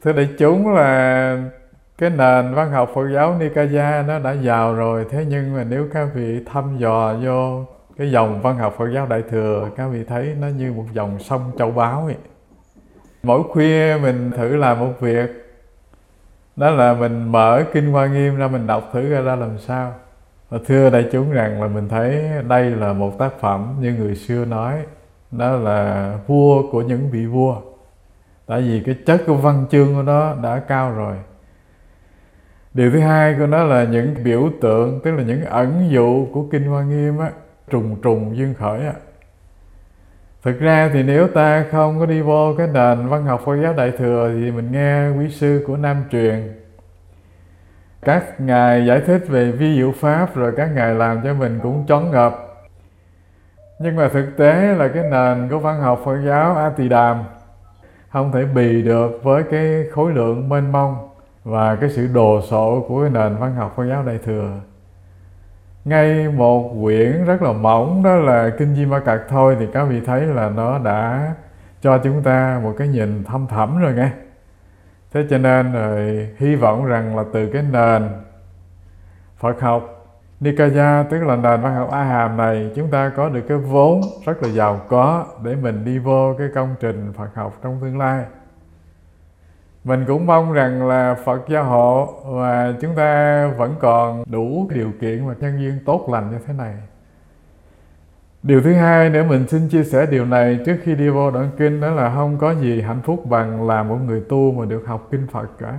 Thưa đại chúng, là cái nền văn học Phật giáo Nikaya nó đã giàu rồi. Thế nhưng mà nếu các vị thăm dò vô cái dòng văn học Phật giáo Đại Thừa, các vị thấy nó như một dòng sông châu báu ấy. Mỗi khuya mình thử làm một việc, đó là mình mở Kinh Hoa Nghiêm ra, mình đọc thử ra làm sao. Và thưa đại chúng rằng là mình thấy đây là một tác phẩm như người xưa nói, đó là vua của những vị vua. Tại vì cái chất của văn chương của nó đã cao rồi. Điều thứ hai của nó là những biểu tượng, tức là những ẩn dụ của Kinh Hoa Nghiêm á, trùng trùng duyên khởi á. Thực ra thì nếu ta không có đi vô cái nền văn học Phật giáo Đại Thừa thì mình nghe quý sư của Nam truyền, các ngài giải thích về vi diệu pháp, rồi các ngài làm cho mình cũng choáng ngợp. Nhưng mà thực tế là cái nền của văn học Phật giáo A Tỳ Đàm không thể bì được với cái khối lượng mênh mông và cái sự đồ sộ của cái nền văn học Phật giáo Đại Thừa. Ngay một quyển rất là mỏng, đó là Kinh Di Ma Cật thôi, thì các vị thấy là nó đã cho chúng ta một cái nhìn thâm thẳm rồi nghe. Thế cho nên rồi hy vọng rằng là từ cái nền Phật học Nikaya, tức là nền văn học A Hàm này, chúng ta có được cái vốn rất là giàu có để mình đi vô cái công trình Phật học trong tương lai. Mình cũng mong rằng là Phật gia hộ và chúng ta vẫn còn đủ điều kiện và nhân duyên tốt lành như thế này. Điều thứ hai nữa mình xin chia sẻ điều này trước khi đi vô đoạn kinh, đó là không có gì hạnh phúc bằng là một người tu mà được học kinh Phật cả.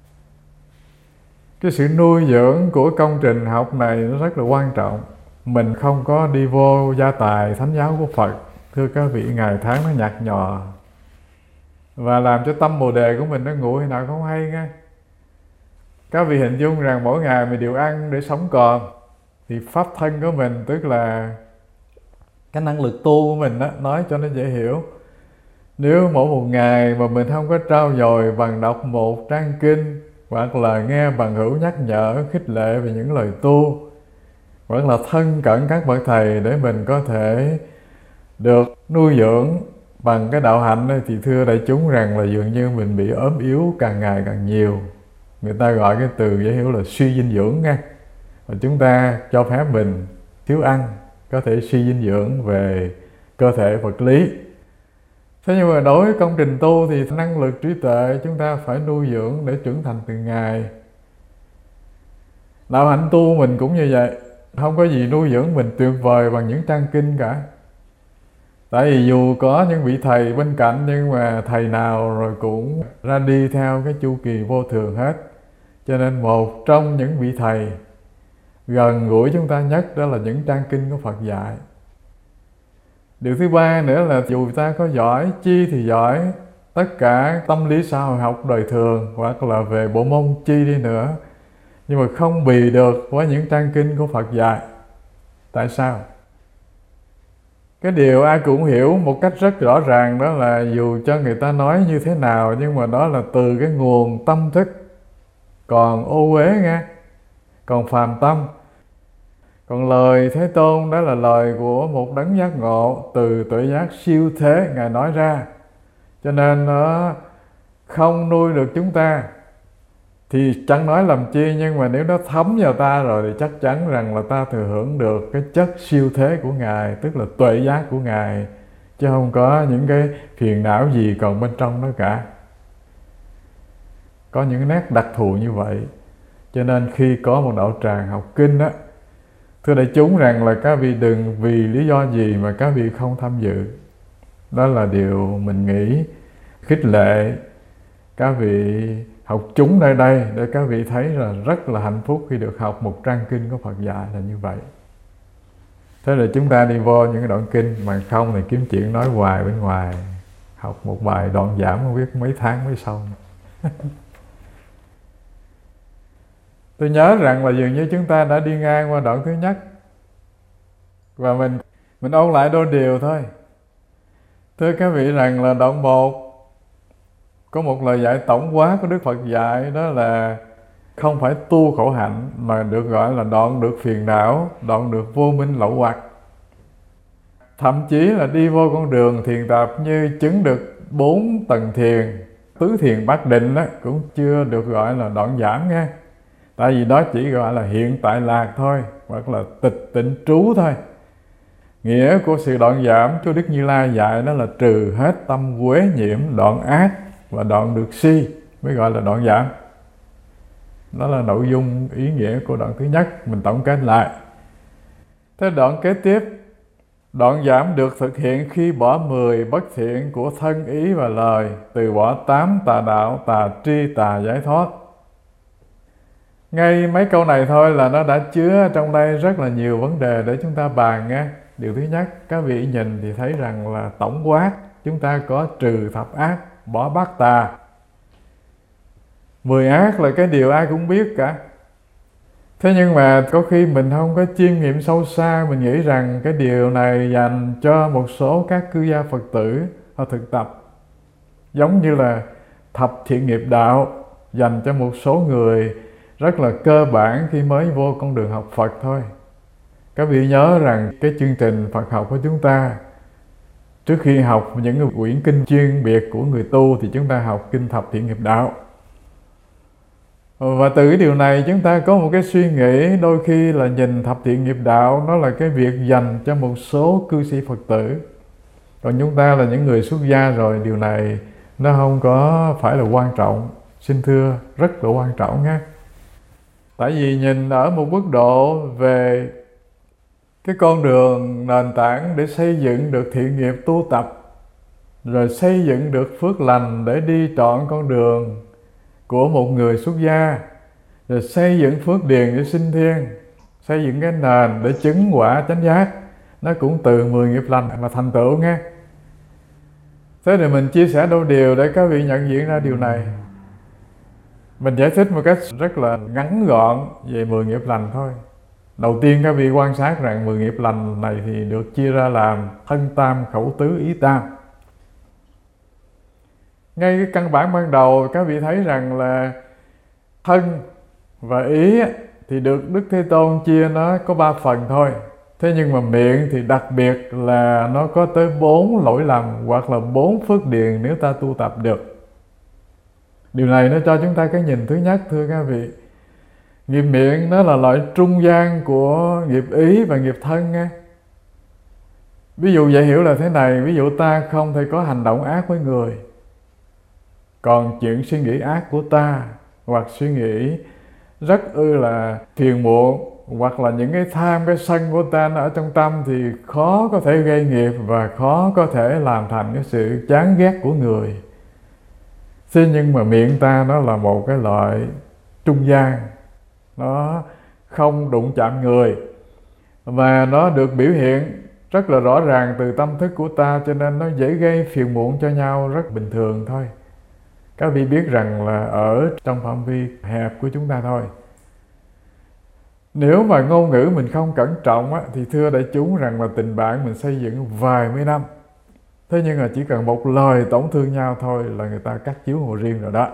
Cái sự nuôi dưỡng của công trình học này nó rất là quan trọng. Mình không có đi vô gia tài thánh giáo của Phật, thưa các vị, ngày tháng nó nhạt nhòa và làm cho tâm bồ đề của mình nó nguội nào không hay nghe. Các vị hình dung rằng mỗi ngày mình đều ăn để sống còn, thì pháp thân của mình, tức là cái năng lực tu của mình đó, nói cho nó dễ hiểu, nếu mỗi một ngày mà mình không có trau dồi bằng đọc một trang kinh, hoặc là nghe bằng hữu nhắc nhở khích lệ về những lời tu, hoặc là thân cận các bậc thầy để mình có thể được nuôi dưỡng bằng cái đạo hạnh này, thì thưa đại chúng rằng là dường như mình bị ốm yếu càng ngày càng nhiều. Người ta gọi cái từ dễ hiểu là suy dinh dưỡng nghe. Và chúng ta cho phép mình thiếu ăn, có thể suy dinh dưỡng về cơ thể vật lý. Thế nhưng mà đối với công trình tu thì năng lực trí tuệ chúng ta phải nuôi dưỡng để trưởng thành từng ngày. Đạo hạnh tu mình cũng như vậy, không có gì nuôi dưỡng mình tuyệt vời bằng những trang kinh cả. Tại vì dù có những vị thầy bên cạnh, nhưng mà thầy nào rồi cũng ra đi theo cái chu kỳ vô thường hết. Cho nên một trong những vị thầy gần gũi chúng ta nhất đó là những trang kinh của Phật dạy. Điều thứ ba nữa là dù ta có giỏi, chi thì giỏi, tất cả tâm lý xã hội học đời thường hoặc là về bộ môn chi đi nữa, nhưng mà không bì được với những trang kinh của Phật dạy. Tại sao? Cái điều ai cũng hiểu một cách rất rõ ràng, đó là dù cho người ta nói như thế nào, nhưng mà đó là từ cái nguồn tâm thức còn ô uế nghe, còn phàm tâm. Còn lời Thế Tôn đó là lời của một đấng giác ngộ từ tuệ giác siêu thế Ngài nói ra. Cho nên nó không nuôi được chúng ta thì chẳng nói làm chi, nhưng mà nếu nó thấm vào ta rồi thì chắc chắn rằng là ta thừa hưởng được cái chất siêu thế của Ngài, tức là tuệ giác của Ngài, chứ không có những cái phiền não gì còn bên trong đó cả. Có những nét đặc thù như vậy. Cho nên khi có một đạo tràng học kinh á, thưa đại chúng rằng là các vị đừng vì lý do gì mà các vị không tham dự. Đó là điều mình nghĩ khích lệ các vị học chúng nơi đây, để các vị thấy là rất là hạnh phúc khi được học một trang kinh của Phật dạy là như vậy. Thế là chúng ta đi vô những cái đoạn kinh, mà không thì kiếm chuyện nói hoài bên ngoài, học một bài đoạn giảm không biết mấy tháng mới xong. Tôi nhớ rằng là dường như chúng ta đã đi ngang qua đoạn thứ nhất, và mình ôn lại đôi điều thôi. Thưa các vị rằng là đoạn 1 có một lời dạy tổng quát của Đức Phật dạy, đó là không phải tu khổ hạnh, mà được gọi là đoạn được phiền não, đoạn được vô minh lậu hoặc. Thậm chí là đi vô con đường thiền tập như chứng được 4 tầng thiền, tứ thiền bát định đó cũng chưa được gọi là đoạn giảm nha. Tại vì đó chỉ gọi là hiện tại lạc thôi, hoặc là tịch tịnh trú thôi. Nghĩa của sự đoạn giảm Chúa Đức Như Lai dạy đó là trừ hết tâm uế nhiễm, đoạn ác và đoạn được si mới gọi là đoạn giảm. Đó là nội dung ý nghĩa của đoạn thứ nhất, mình tổng kết lại. Thế đoạn kế tiếp, đoạn giảm được thực hiện khi bỏ 10 bất thiện của thân ý và lời, từ bỏ 8 tà đạo, tà tri, tà giải thoát. Ngay mấy câu này thôi là nó đã chứa trong đây rất là nhiều vấn đề để chúng ta bàn nghe. Điều thứ nhất, các vị nhìn thì thấy rằng là tổng quát chúng ta có trừ thập ác, bỏ bát tà. 10 ác là cái điều ai cũng biết cả. Thế nhưng mà có khi mình không có chiêm nghiệm sâu xa, mình nghĩ rằng cái điều này dành cho một số các cư gia Phật tử họ thực tập. Giống như là thập thiện nghiệp đạo dành cho một số người rất là cơ bản khi mới vô con đường học Phật thôi. Các vị nhớ rằng cái chương trình Phật học của chúng ta, trước khi học những quyển kinh chuyên biệt của người tu thì chúng ta học kinh thập thiện nghiệp đạo. Và từ cái điều này chúng ta có một cái suy nghĩ đôi khi là nhìn thập thiện nghiệp đạo nó là cái việc dành cho một số cư sĩ Phật tử. Còn chúng ta là những người xuất gia rồi, điều này nó không có phải là quan trọng. Xin thưa, rất là quan trọng nha. Tại vì nhìn ở một mức độ về cái con đường nền tảng để xây dựng được thiện nghiệp tu tập, rồi xây dựng được phước lành để đi trọn con đường của một người xuất gia, rồi xây dựng phước điền để sinh thiên, xây dựng cái nền để chứng quả chánh giác, nó cũng từ 10 nghiệp lành mà thành tựu nghe. Thế thì mình chia sẻ đôi điều để các vị nhận diện ra điều này. Mình giải thích một cách rất là ngắn gọn về 10 nghiệp lành thôi. Đầu tiên các vị quan sát rằng 10 nghiệp lành này thì được chia ra làm thân tam, khẩu tứ, ý tam. Ngay cái căn bản ban đầu các vị thấy rằng là thân và ý thì được Đức Thế Tôn chia nó có 3 phần thôi. Thế nhưng mà miệng thì đặc biệt là nó có tới 4 lỗi lầm hoặc là 4 phước điền nếu ta tu tập được. Điều này nó cho chúng ta cái nhìn thứ nhất, thưa các vị. Nghiệp miệng nó là loại trung gian của nghiệp ý và nghiệp thân nghe. Ví dụ dễ hiểu là thế này, ví dụ ta không thể có hành động ác với người, còn chuyện suy nghĩ ác của ta hoặc suy nghĩ rất là phiền muộn hoặc là những cái tham, cái sân của ta nó ở trong tâm thì khó có thể gây nghiệp và khó có thể làm thành cái sự chán ghét của người. Thế nhưng mà miệng ta nó là một cái loại trung gian, nó không đụng chạm người và nó được biểu hiện rất là rõ ràng từ tâm thức của ta, cho nên nó dễ gây phiền muộn cho nhau rất bình thường thôi. Các vị biết rằng là ở trong phạm vi hẹp của chúng ta thôi. Nếu mà ngôn ngữ mình không cẩn trọng thì thưa đại chúng rằng là tình bạn mình xây dựng vài mươi năm. Thế nhưng mà chỉ cần một lời tổn thương nhau thôi là người ta cắt chiếu hồ riêng rồi đó.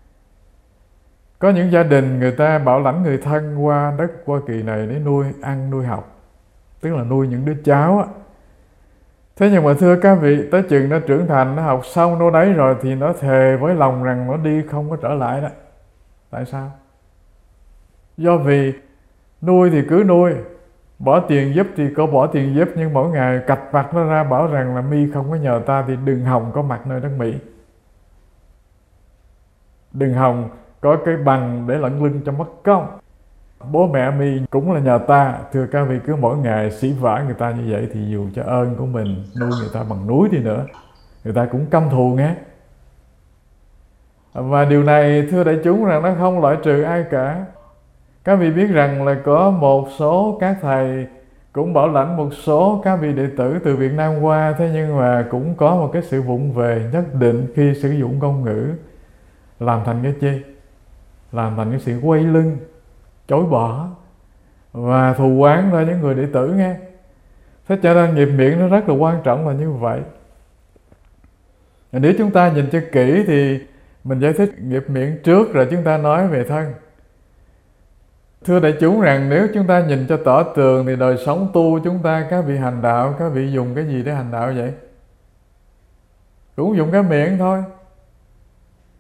Có những gia đình người ta bảo lãnh người thân qua đất Hoa Kỳ này để nuôi ăn nuôi học, tức là nuôi những đứa cháu. Thế nhưng mà thưa các vị, tới chừng nó trưởng thành, nó học xong đâu đấy rồi thì nó thề với lòng rằng nó đi không có trở lại đó. Tại sao? Do vì nuôi thì cứ nuôi, bỏ tiền giúp thì có bỏ tiền giúp, nhưng mỗi ngày cạch mặt nó ra bảo rằng là mi không có nhờ ta thì đừng hòng có mặt nơi đất Mỹ. Đừng hòng có cái bằng để lận lưng cho mất công. Bố mẹ mi cũng là nhờ ta. Thưa các vị, cứ mỗi ngày xỉ vả người ta như vậy thì dù cho ơn của mình nuôi người ta bằng núi đi nữa, người ta cũng căm thù nghe. Và điều này thưa đại chúng rằng nó không loại trừ ai cả. Các vị biết rằng là có một số các thầy cũng bảo lãnh một số các vị đệ tử từ Việt Nam qua, thế nhưng mà cũng có một cái sự vụng về nhất định khi sử dụng ngôn ngữ, làm thành cái chi? Làm thành cái sự quay lưng, chối bỏ và thù oán ra những người đệ tử nghe. Thế cho nên nghiệp miệng nó rất là quan trọng là như vậy. Nếu chúng ta nhìn cho kỹ thì mình giải thích nghiệp miệng trước rồi chúng ta nói về thân. Thưa đại chúng rằng nếu chúng ta nhìn cho tỏ tường thì đời sống tu chúng ta, các vị hành đạo, các vị dùng cái gì để hành đạo vậy? Cũng dùng cái miệng thôi.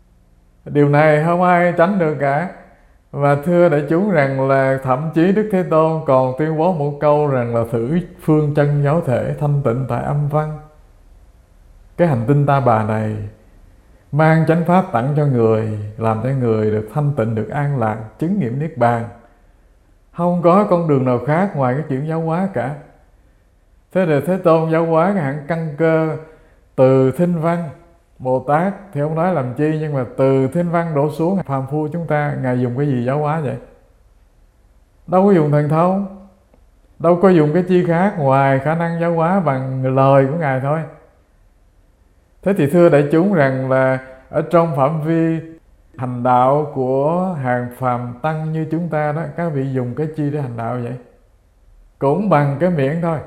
Điều này không ai tránh được cả. Và thưa đại chúng rằng là thậm chí Đức Thế Tôn còn tuyên bố một câu rằng là thử phương chân giáo thể thanh tịnh tại âm văn. Cái hành tinh Ta Bà này mang chánh pháp tặng cho người, làm cho người được thanh tịnh, được an lạc, chứng nghiệm niết bàn. Không có con đường nào khác ngoài cái chuyện giáo hóa cả. Thế thì Thế Tôn giáo hóa cái hạng căn cơ từ Thinh Văn. Bồ Tát thì không nói làm chi, nhưng mà từ Thinh Văn đổ xuống phàm phu chúng ta, Ngài dùng cái gì giáo hóa vậy? Đâu có dùng thần thông, đâu có dùng cái chi khác ngoài khả năng giáo hóa bằng lời của Ngài thôi. Thế thì thưa đại chúng rằng là ở trong phạm vi hành đạo của hàng phàm tăng như chúng ta đó, các vị dùng cái chi để hành đạo vậy? Cũng bằng cái miệng thôi.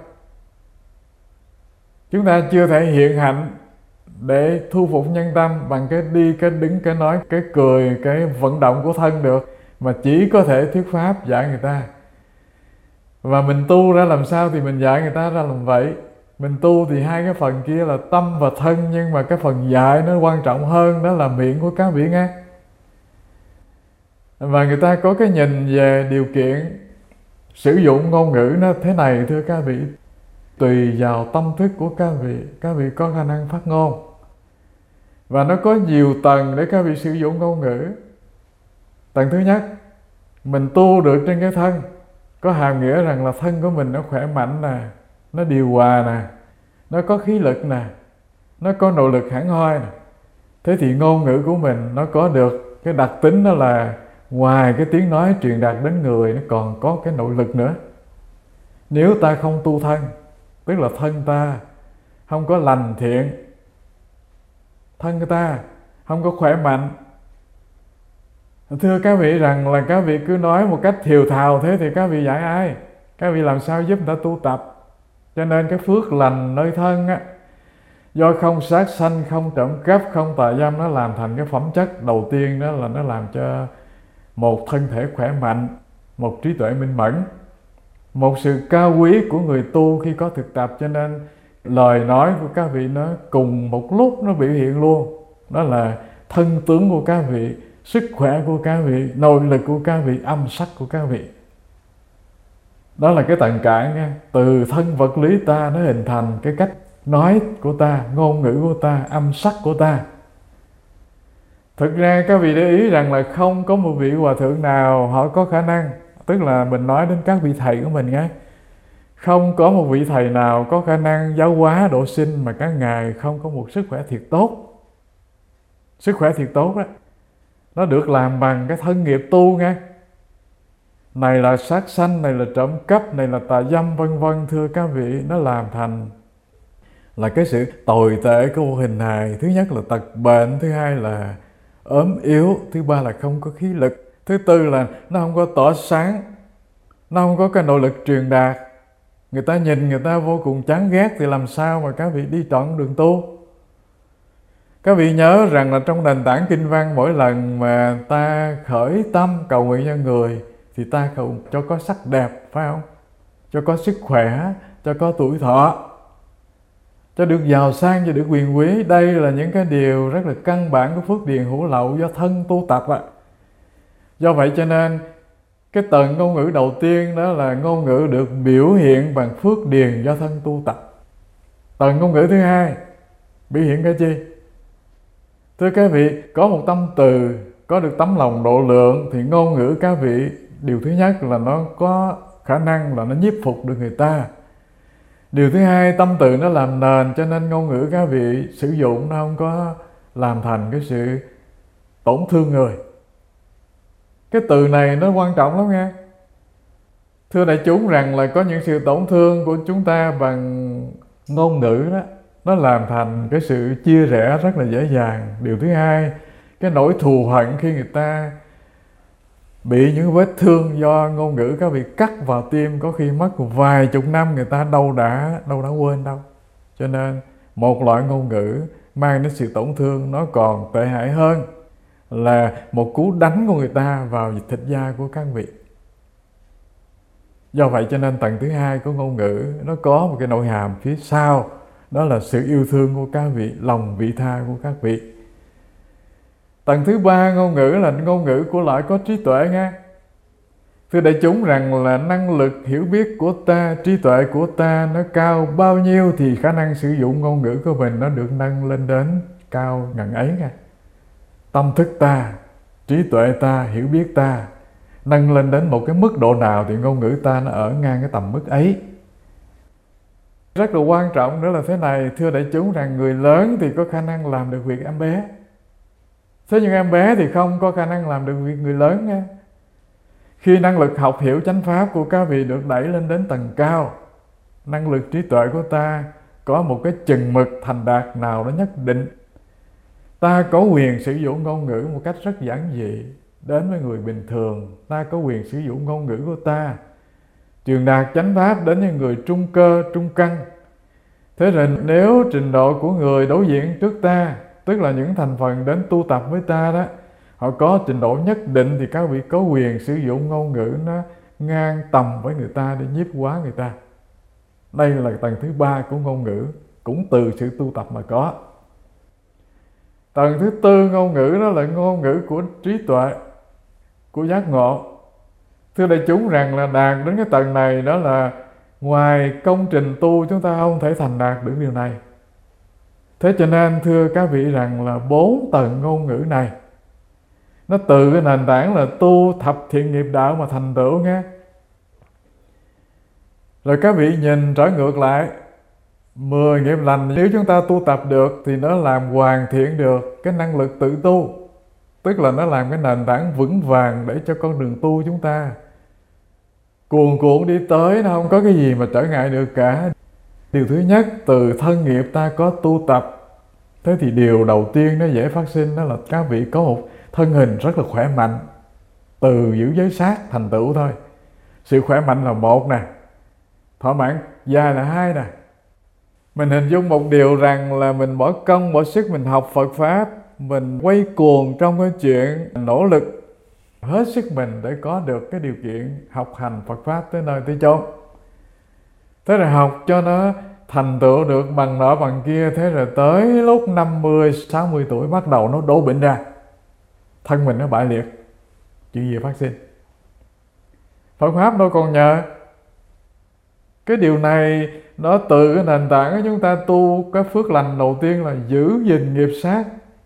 Chúng ta chưa thể hiện hạnh để thu phục nhân tâm bằng cái đi, cái đứng, cái nói, cái cười, cái vận động của thân được, mà chỉ có thể thuyết pháp dạy người ta. Và mình tu ra làm sao thì mình dạy người ta ra làm vậy. Mình tu thì hai cái phần kia là tâm và thân, nhưng mà cái phần dạy nó quan trọng hơn, đó là miệng của các vị nghe. Và người ta có cái nhìn về điều kiện sử dụng ngôn ngữ nó thế này thưa các vị. Tùy vào tâm thức của các vị có khả năng phát ngôn. Và nó có nhiều tầng để các vị sử dụng ngôn ngữ. Tầng thứ nhất, mình tu được trên cái thân, có hàm nghĩa rằng là thân của mình nó khỏe mạnh nè, nó điều hòa nè, nó có khí lực nè, nó có nội lực hẳn hoi nè. Thế thì ngôn ngữ của mình nó có được cái đặc tính đó là ngoài cái tiếng nói truyền đạt đến người, nó còn có cái nội lực nữa. Nếu ta không tu thân, tức là thân ta không có lành thiện, thân ta không có khỏe mạnh, thưa các vị rằng là các vị cứ nói một cách thều thào thế thì các vị dạy ai? Các vị làm sao giúp người ta tu tập? Cho nên cái phước lành nơi thân á, do không sát sanh, không trộm cắp, không tà dâm, nó làm thành cái phẩm chất đầu tiên, đó là nó làm cho một thân thể khỏe mạnh, một trí tuệ minh mẫn, một sự cao quý của người tu khi có thực tập. Cho nên lời nói của các vị nó cùng một lúc nó biểu hiện luôn. Đó là thân tướng của các vị, sức khỏe của các vị, nội lực của các vị, âm sắc của các vị. Đó là cái tầng cản nha. Từ thân vật lý ta nó hình thành cái cách nói của ta, ngôn ngữ của ta, âm sắc của ta. Thực ra các vị để ý rằng là không có một vị hòa thượng nào họ có khả năng, tức là mình nói đến các vị thầy của mình nghe, không có một vị thầy nào có khả năng giáo hóa độ sinh mà các ngài không có một sức khỏe thiệt tốt. Sức khỏe thiệt tốt đó, nó được làm bằng cái thân nghiệp tu nghe. Này là sát sanh, này là trộm cắp, này là tà dâm, vân vân. Thưa các vị, nó làm thành là cái sự tồi tệ của vô hình hài. Thứ nhất là tật bệnh, thứ hai là ốm yếu, thứ ba là không có khí lực, thứ tư là nó không có tỏa sáng, nó không có cái nội lực truyền đạt. Người ta nhìn người ta vô cùng chán ghét thì làm sao mà các vị đi trọn đường tu? Các vị nhớ rằng là trong nền tảng kinh văn, mỗi lần mà ta khởi tâm cầu nguyện cho người thì ta cầu cho có sắc đẹp, phải không? Cho có sức khỏe, cho có tuổi thọ, cho được giàu sang, cho được quyền quý. Đây là những cái điều rất là căn bản của phước điền hữu lậu do thân tu tập ạ. Do vậy cho nên cái tầng ngôn ngữ đầu tiên đó là ngôn ngữ được biểu hiện bằng phước điền do thân tu tập. Tầng ngôn ngữ thứ hai biểu hiện cái chi? Thưa các vị, có một tâm từ, có được tấm lòng độ lượng thì ngôn ngữ các vị, điều thứ nhất là nó có khả năng là nó nhiếp phục được người ta. Điều thứ hai, tâm từ nó làm nền, cho nên ngôn ngữ các vị sử dụng nó không có làm thành cái sự tổn thương người. Cái từ này nó quan trọng lắm nghe. Thưa đại chúng rằng là có những sự tổn thương của chúng ta bằng ngôn ngữ đó, nó làm thành cái sự chia rẽ rất là dễ dàng. Điều thứ hai, cái nỗi thù hận khi người ta bị những vết thương do ngôn ngữ các vị cắt vào tim, có khi mất vài chục năm người ta đâu đã quên đâu. Cho nên một loại ngôn ngữ mang đến sự tổn thương nó còn tệ hại hơn là một cú đánh của người ta vào thịt da của các vị. Do vậy cho nên tầng thứ hai của ngôn ngữ nó có một cái nội hàm phía sau, đó là sự yêu thương của các vị, lòng vị tha của các vị. Tầng thứ ba ngôn ngữ là ngôn ngữ của loại có trí tuệ nghe. Thưa đại chúng rằng là năng lực hiểu biết của ta, trí tuệ của ta nó cao bao nhiêu thì khả năng sử dụng ngôn ngữ của mình nó được nâng lên đến cao ngần ấy nghe. Tâm thức ta, trí tuệ ta, hiểu biết ta nâng lên đến một cái mức độ nào thì ngôn ngữ ta nó ở ngang cái tầm mức ấy. Rất là quan trọng nữa là thế này, thưa đại chúng rằng người lớn thì có khả năng làm được việc em bé. Thế nhưng em bé thì không có khả năng làm được việc người lớn nghe. Khi năng lực học hiểu chánh pháp của các vị được đẩy lên đến tầng cao, năng lực trí tuệ của ta có một cái chừng mực thành đạt nào đó nhất định, ta có quyền sử dụng ngôn ngữ một cách rất giản dị. Đến với người bình thường, ta có quyền sử dụng ngôn ngữ của ta truyền đạt chánh pháp đến những người trung cơ, trung căn. Thế rồi nếu trình độ của người đối diện trước ta, tức là những thành phần đến tu tập với ta đó, họ có trình độ nhất định thì các vị có quyền sử dụng ngôn ngữ nó ngang tầm với người ta để nhiếp hóa người ta. Đây là tầng thứ ba của ngôn ngữ, cũng từ sự tu tập mà có. Tầng thứ tư ngôn ngữ đó là ngôn ngữ của trí tuệ, của giác ngộ. Thưa đại chúng rằng là đạt đến cái tầng này đó là ngoài công trình tu chúng ta không thể thành đạt được điều này. Thế cho nên thưa các vị rằng là 4 tầng ngôn ngữ này nó từ cái nền tảng là tu thập thiện nghiệp đạo mà thành tựu nghe. Rồi các vị nhìn trở ngược lại, 10 nghiệp lành nếu chúng ta tu tập được thì nó làm hoàn thiện được cái năng lực tự tu. Tức là nó làm cái nền tảng vững vàng để cho con đường tu chúng ta cuồn cuộn đi tới, nó không có cái gì mà trở ngại được cả. Điều thứ nhất, từ thân nghiệp ta có tu tập. Thế thì điều đầu tiên nó dễ phát sinh đó là các vị có một thân hình rất là khỏe mạnh. Từ giữ giới sát thành tựu thôi. Sự khỏe mạnh là một nè, thỏa mãn dài là hai nè. Mình hình dung một điều rằng là mình bỏ công bỏ sức mình học Phật Pháp, mình quay cuồng trong cái chuyện nỗ lực hết sức mình để có được cái điều kiện học hành Phật Pháp tới nơi tới chốn. Thế rồi học cho nó thành tựu được bằng nọ bằng kia. Thế rồi tới lúc 50, 60 tuổi bắt đầu nó đổ bệnh ra, thân mình nó bại liệt. Chuyện gì phát sinh? Phật Pháp đâu còn nhờ. Cái điều này nó từ cái nền tảng của chúng ta tu cái phước lành đầu tiên là giữ gìn nghiệp sát.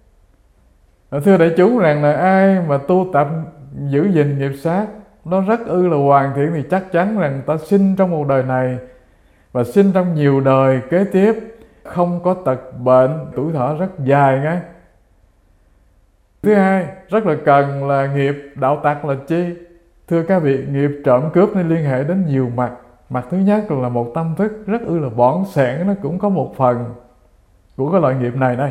Thưa đại chúng rằng là ai mà tu tập giữ gìn nghiệp sát nó rất là hoàn thiện thì chắc chắn rằng ta sinh trong một đời này và sinh trong nhiều đời kế tiếp không có tật bệnh, tuổi thọ rất dài ngay. Thứ hai, rất là cần là nghiệp đạo tặc là chi? Thưa các vị, nghiệp trộm cướp nên liên hệ đến nhiều mặt. Mặt thứ nhất là một tâm thức rất là bỏn sẻn, nó cũng có một phần của cái loại nghiệp này đây.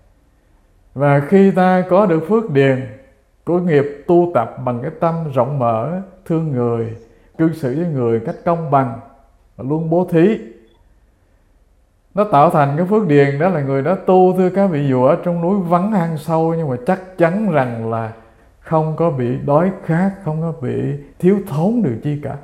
Và khi ta có được phước điền của nghiệp tu tập bằng cái tâm rộng mở, thương người, cư xử với người cách công bằng, luôn bố thí, nó tạo thành cái phước điền đó là người đó tu. Thưa các vị, dù ở trong núi vắng hang sâu nhưng mà chắc chắn rằng là không có bị đói khát, không có bị thiếu thốn điều chi cả.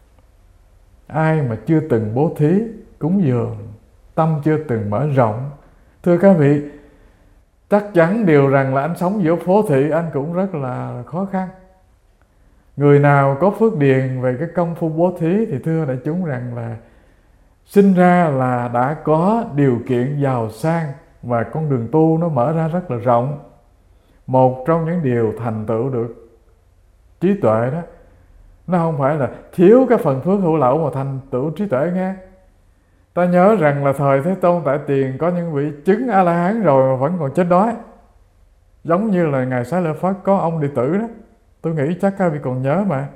Ai mà chưa từng bố thí, cúng dường, tâm chưa từng mở rộng, thưa các vị, chắc chắn điều rằng là anh sống giữa phố thị anh cũng rất là khó khăn. Người nào có phước điền về cái công phu bố thí thì thưa đại chúng rằng là sinh ra là đã có điều kiện giàu sang và con đường tu nó mở ra rất là rộng. Một trong những điều thành tựu được trí tuệ đó, nó không phải là thiếu cái phần phước hữu lậu mà thành tựu trí tuệ nghe. Ta nhớ rằng là thời Thế Tôn tại tiền có những vị chứng A-la-hán rồi mà vẫn còn chết đói. Giống như là Ngài Xá Lợi Phất có ông đệ tử đó. Tôi nghĩ chắc các vị còn nhớ mà.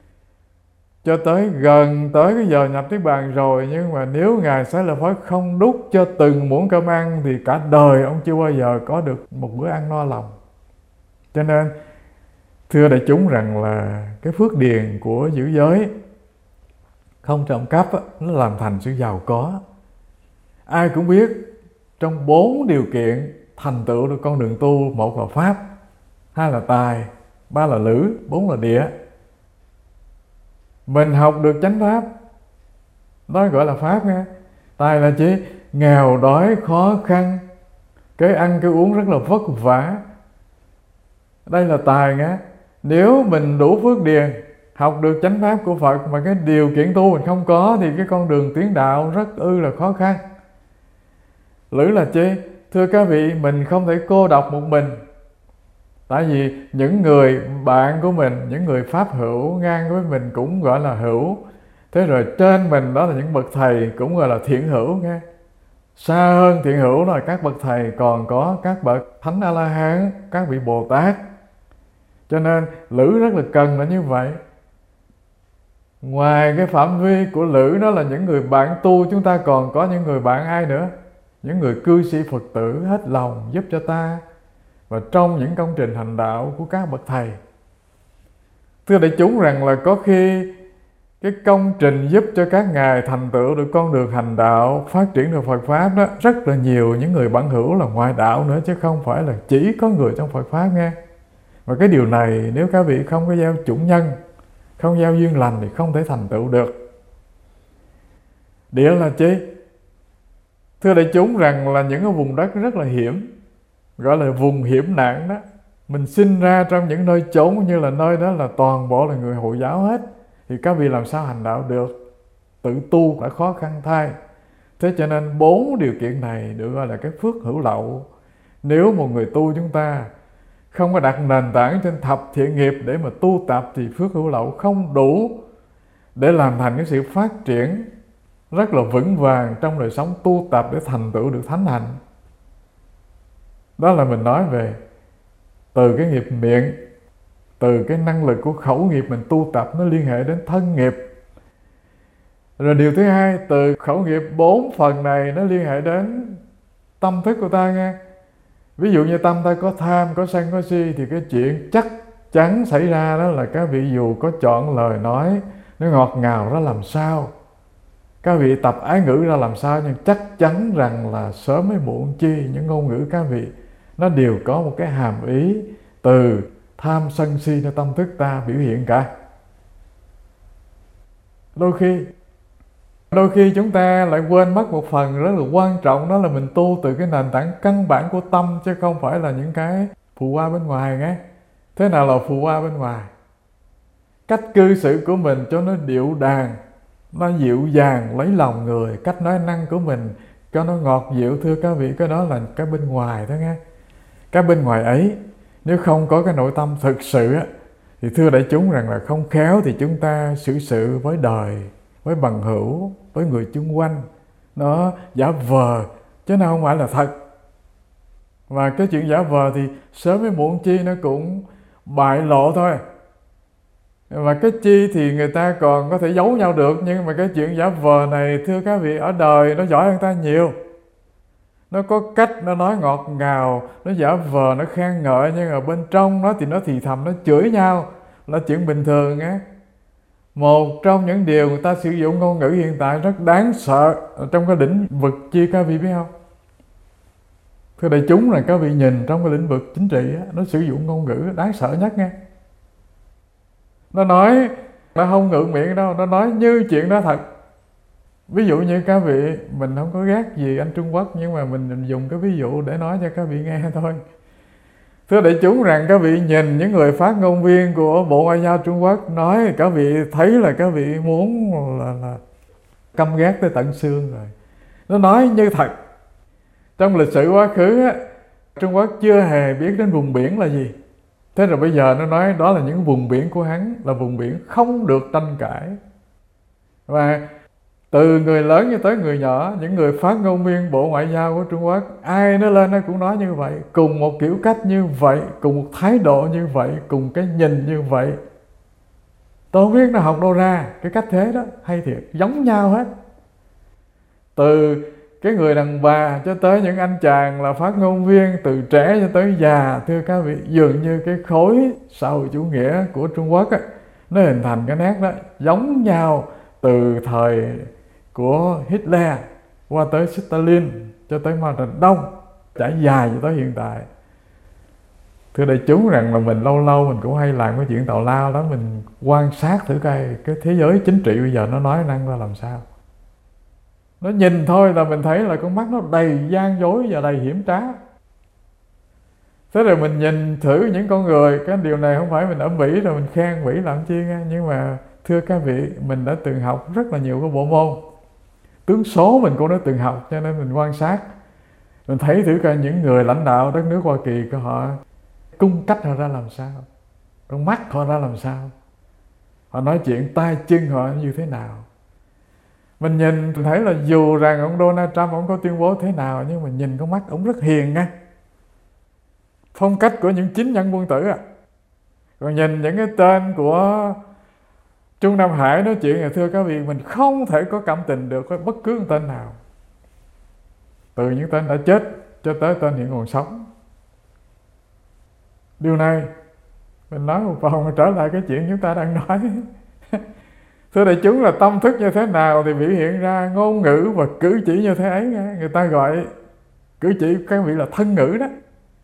Cho tới gần tới cái giờ nhập Niết Bàn rồi, nhưng mà nếu Ngài Xá Lợi Phất không đút cho từng muỗng cơm ăn thì cả đời ông chưa bao giờ có được một bữa ăn no lòng. Cho nên thưa đại chúng rằng là cái phước điền của giữ giới không trộm cắp á, nó làm thành sự giàu có. Ai cũng biết trong 4 điều kiện thành tựu được con đường tu, một là pháp, hai là tài, ba là lữ, 4 là địa. Mình học được chánh pháp, đó gọi là pháp nha. Tài là chỉ nghèo đói khó khăn, cái ăn cái uống rất là vất vả, Đây là tài nghe. Nếu mình đủ phước điền, học được chánh pháp của Phật mà cái điều kiện tu mình không có thì cái con đường tiến đạo rất là khó khăn. Lữ là chi? Thưa các vị, mình không thể cô độc một mình. Tại vì những người bạn của mình, những người pháp hữu ngang với mình cũng gọi là hữu. Thế rồi trên mình đó là những bậc thầy cũng gọi là thiện hữu nghe. Xa hơn thiện hữu là các bậc thầy còn có các bậc Thánh A-la-hán, các vị Bồ Tát. Cho nên Lữ rất là cần là như vậy. Ngoài cái phạm vi của Lữ đó là những người bạn tu, chúng ta còn có những người bạn ai nữa? Những người cư sĩ Phật tử hết lòng giúp cho ta và trong những công trình hành đạo của các bậc thầy. Thưa đại chúng rằng là có khi cái công trình giúp cho các ngài thành tựu được con đường hành đạo, phát triển được Phật Pháp đó, rất là nhiều những người bạn hữu là ngoại đạo nữa, chứ không phải là chỉ có người trong Phật Pháp nghe. Và cái điều này nếu các vị không có gieo chủng nhân, không gieo duyên lành thì không thể thành tựu được. Địa là chi? Thưa đại chúng rằng là những cái vùng đất rất là hiểm, gọi là vùng hiểm nạn đó. Mình sinh ra trong những nơi chốn như là nơi đó là toàn bộ là người Hồi giáo hết, thì các vị làm sao hành đạo được? Tự tu đã khó khăn thay. Thế cho nên 4 điều kiện này được gọi là cái phước hữu lậu. Nếu một người tu chúng ta không có đặt nền tảng trên thập thiện nghiệp để mà tu tập thì phước hữu lậu không đủ để làm thành cái sự phát triển rất là vững vàng trong đời sống tu tập để thành tựu được thánh hạnh. Đó là mình nói về từ cái nghiệp miệng, từ cái năng lực của khẩu nghiệp mình tu tập nó liên hệ đến thân nghiệp. Rồi điều thứ hai, từ khẩu nghiệp 4 phần này nó liên hệ đến tâm thức của ta nghe. Ví dụ như tâm ta có tham, có sân, có si thì cái chuyện chắc chắn xảy ra đó là các vị dù có chọn lời nói nó ngọt ngào ra làm sao, các vị tập ái ngữ ra làm sao, nhưng chắc chắn rằng là sớm hay muộn chi những ngôn ngữ các vị nó đều có một cái hàm ý từ tham sân si cho tâm thức ta biểu hiện cả. Đôi khi chúng ta lại quên mất một phần rất là quan trọng, đó là mình tu từ cái nền tảng căn bản của tâm, chứ không phải là những cái phù hoa bên ngoài nghe. Thế nào là phù hoa bên ngoài? Cách cư xử của mình cho nó điệu đàng, nó dịu dàng, lấy lòng người, cách nói năng của mình cho nó ngọt dịu. Thưa các vị, cái đó là cái bên ngoài đó nghe. Cái bên ngoài ấy nếu không có cái nội tâm thực sự á, thì thưa đại chúng rằng là không khéo thì chúng ta xử sự với đời, với bằng hữu, với người chung quanh nó giả vờ chứ nó không phải là thật. Và cái chuyện giả vờ thì sớm hay muộn chi nó cũng bại lộ thôi. Và cái chi thì người ta còn có thể giấu nhau được, nhưng mà cái chuyện giả vờ này thưa các vị ở đời nó giỏi hơn ta nhiều. Nó có cách nó nói ngọt ngào, nó giả vờ, nó khen ngợi, nhưng ở bên trong nó thì nó thì thầm, nó chửi nhau là chuyện bình thường á. Một trong những điều người ta sử dụng ngôn ngữ hiện tại rất đáng sợ trong cái lĩnh vực chi các vị biết không? Thưa đại chúng là các vị nhìn trong cái lĩnh vực chính trị á, nó sử dụng ngôn ngữ đáng sợ nhất nghe. Nó nói, nó không ngượng miệng đâu, nó nói như chuyện đó thật. Ví dụ như các vị, mình không có ghét gì anh Trung Quốc, nhưng mà mình dùng cái ví dụ để nói cho các vị nghe thôi. Thưa đại chúng rằng các vị nhìn những người phát ngôn viên của Bộ Ngoại giao Trung Quốc nói, các vị thấy là các vị muốn là căm ghét tới tận xương rồi. Nó nói như thật. Trong lịch sử quá khứ á, Trung Quốc chưa hề biết đến vùng biển là gì. Thế rồi bây giờ nó nói đó là những vùng biển của hắn, là vùng biển không được tranh cãi. Và từ người lớn cho tới người nhỏ, những người phát ngôn viên Bộ Ngoại giao của Trung Quốc, ai nó lên nó cũng nói như vậy, cùng một kiểu cách như vậy, cùng một thái độ như vậy, cùng cái nhìn như vậy. Tôi không biết nó học đâu ra cái cách thế đó, hay thiệt, giống nhau hết. Từ cái người đàn bà cho tới những anh chàng là phát ngôn viên, từ trẻ cho tới già, thưa các vị, dường như cái khối xã hội chủ nghĩa của Trung Quốc á, nó hình thành cái nét đó giống nhau từ thời của Hitler qua tới Stalin cho tới Mao Trạch Đông, trải dài cho tới hiện tại. Thưa đại chúng rằng là mình lâu lâu mình cũng hay làm cái chuyện tào lao đó, mình quan sát thử cái thế giới chính trị bây giờ nó nói năng ra làm sao. Nó nhìn thôi là mình thấy là con mắt nó đầy gian dối và đầy hiểm trá. Thế rồi mình nhìn thử những con người, cái điều này không phải mình ẩm ĩ rồi mình khen vĩ làm chi nghe, nhưng mà thưa các vị, mình đã từng học rất là nhiều cái bộ môn. Tướng số mình cũng đã từng học, cho nên mình quan sát, mình thấy thử coi những người lãnh đạo đất nước Hoa Kỳ của họ cung cách họ ra làm sao, con mắt họ ra làm sao, họ nói chuyện tay chân họ như thế nào. Mình nhìn thấy là dù rằng ông Donald Trump ông có tuyên bố thế nào, nhưng mà nhìn con mắt ông rất hiền nha, phong cách của những chính nhân quân tử à. Còn nhìn những cái tên của Trung Nam Hải nói chuyện, thưa các vị, mình không thể có cảm tình được với bất cứ một tên nào, từ những tên đã chết cho tới tên hiện còn sống. Điều này mình nói một vòng trở lại cái chuyện chúng ta đang nói. Thưa đại chúng, là tâm thức như thế nào thì biểu hiện ra ngôn ngữ và cử chỉ như thế ấy. Người ta gọi cử chỉ các vị là thân ngữ đó.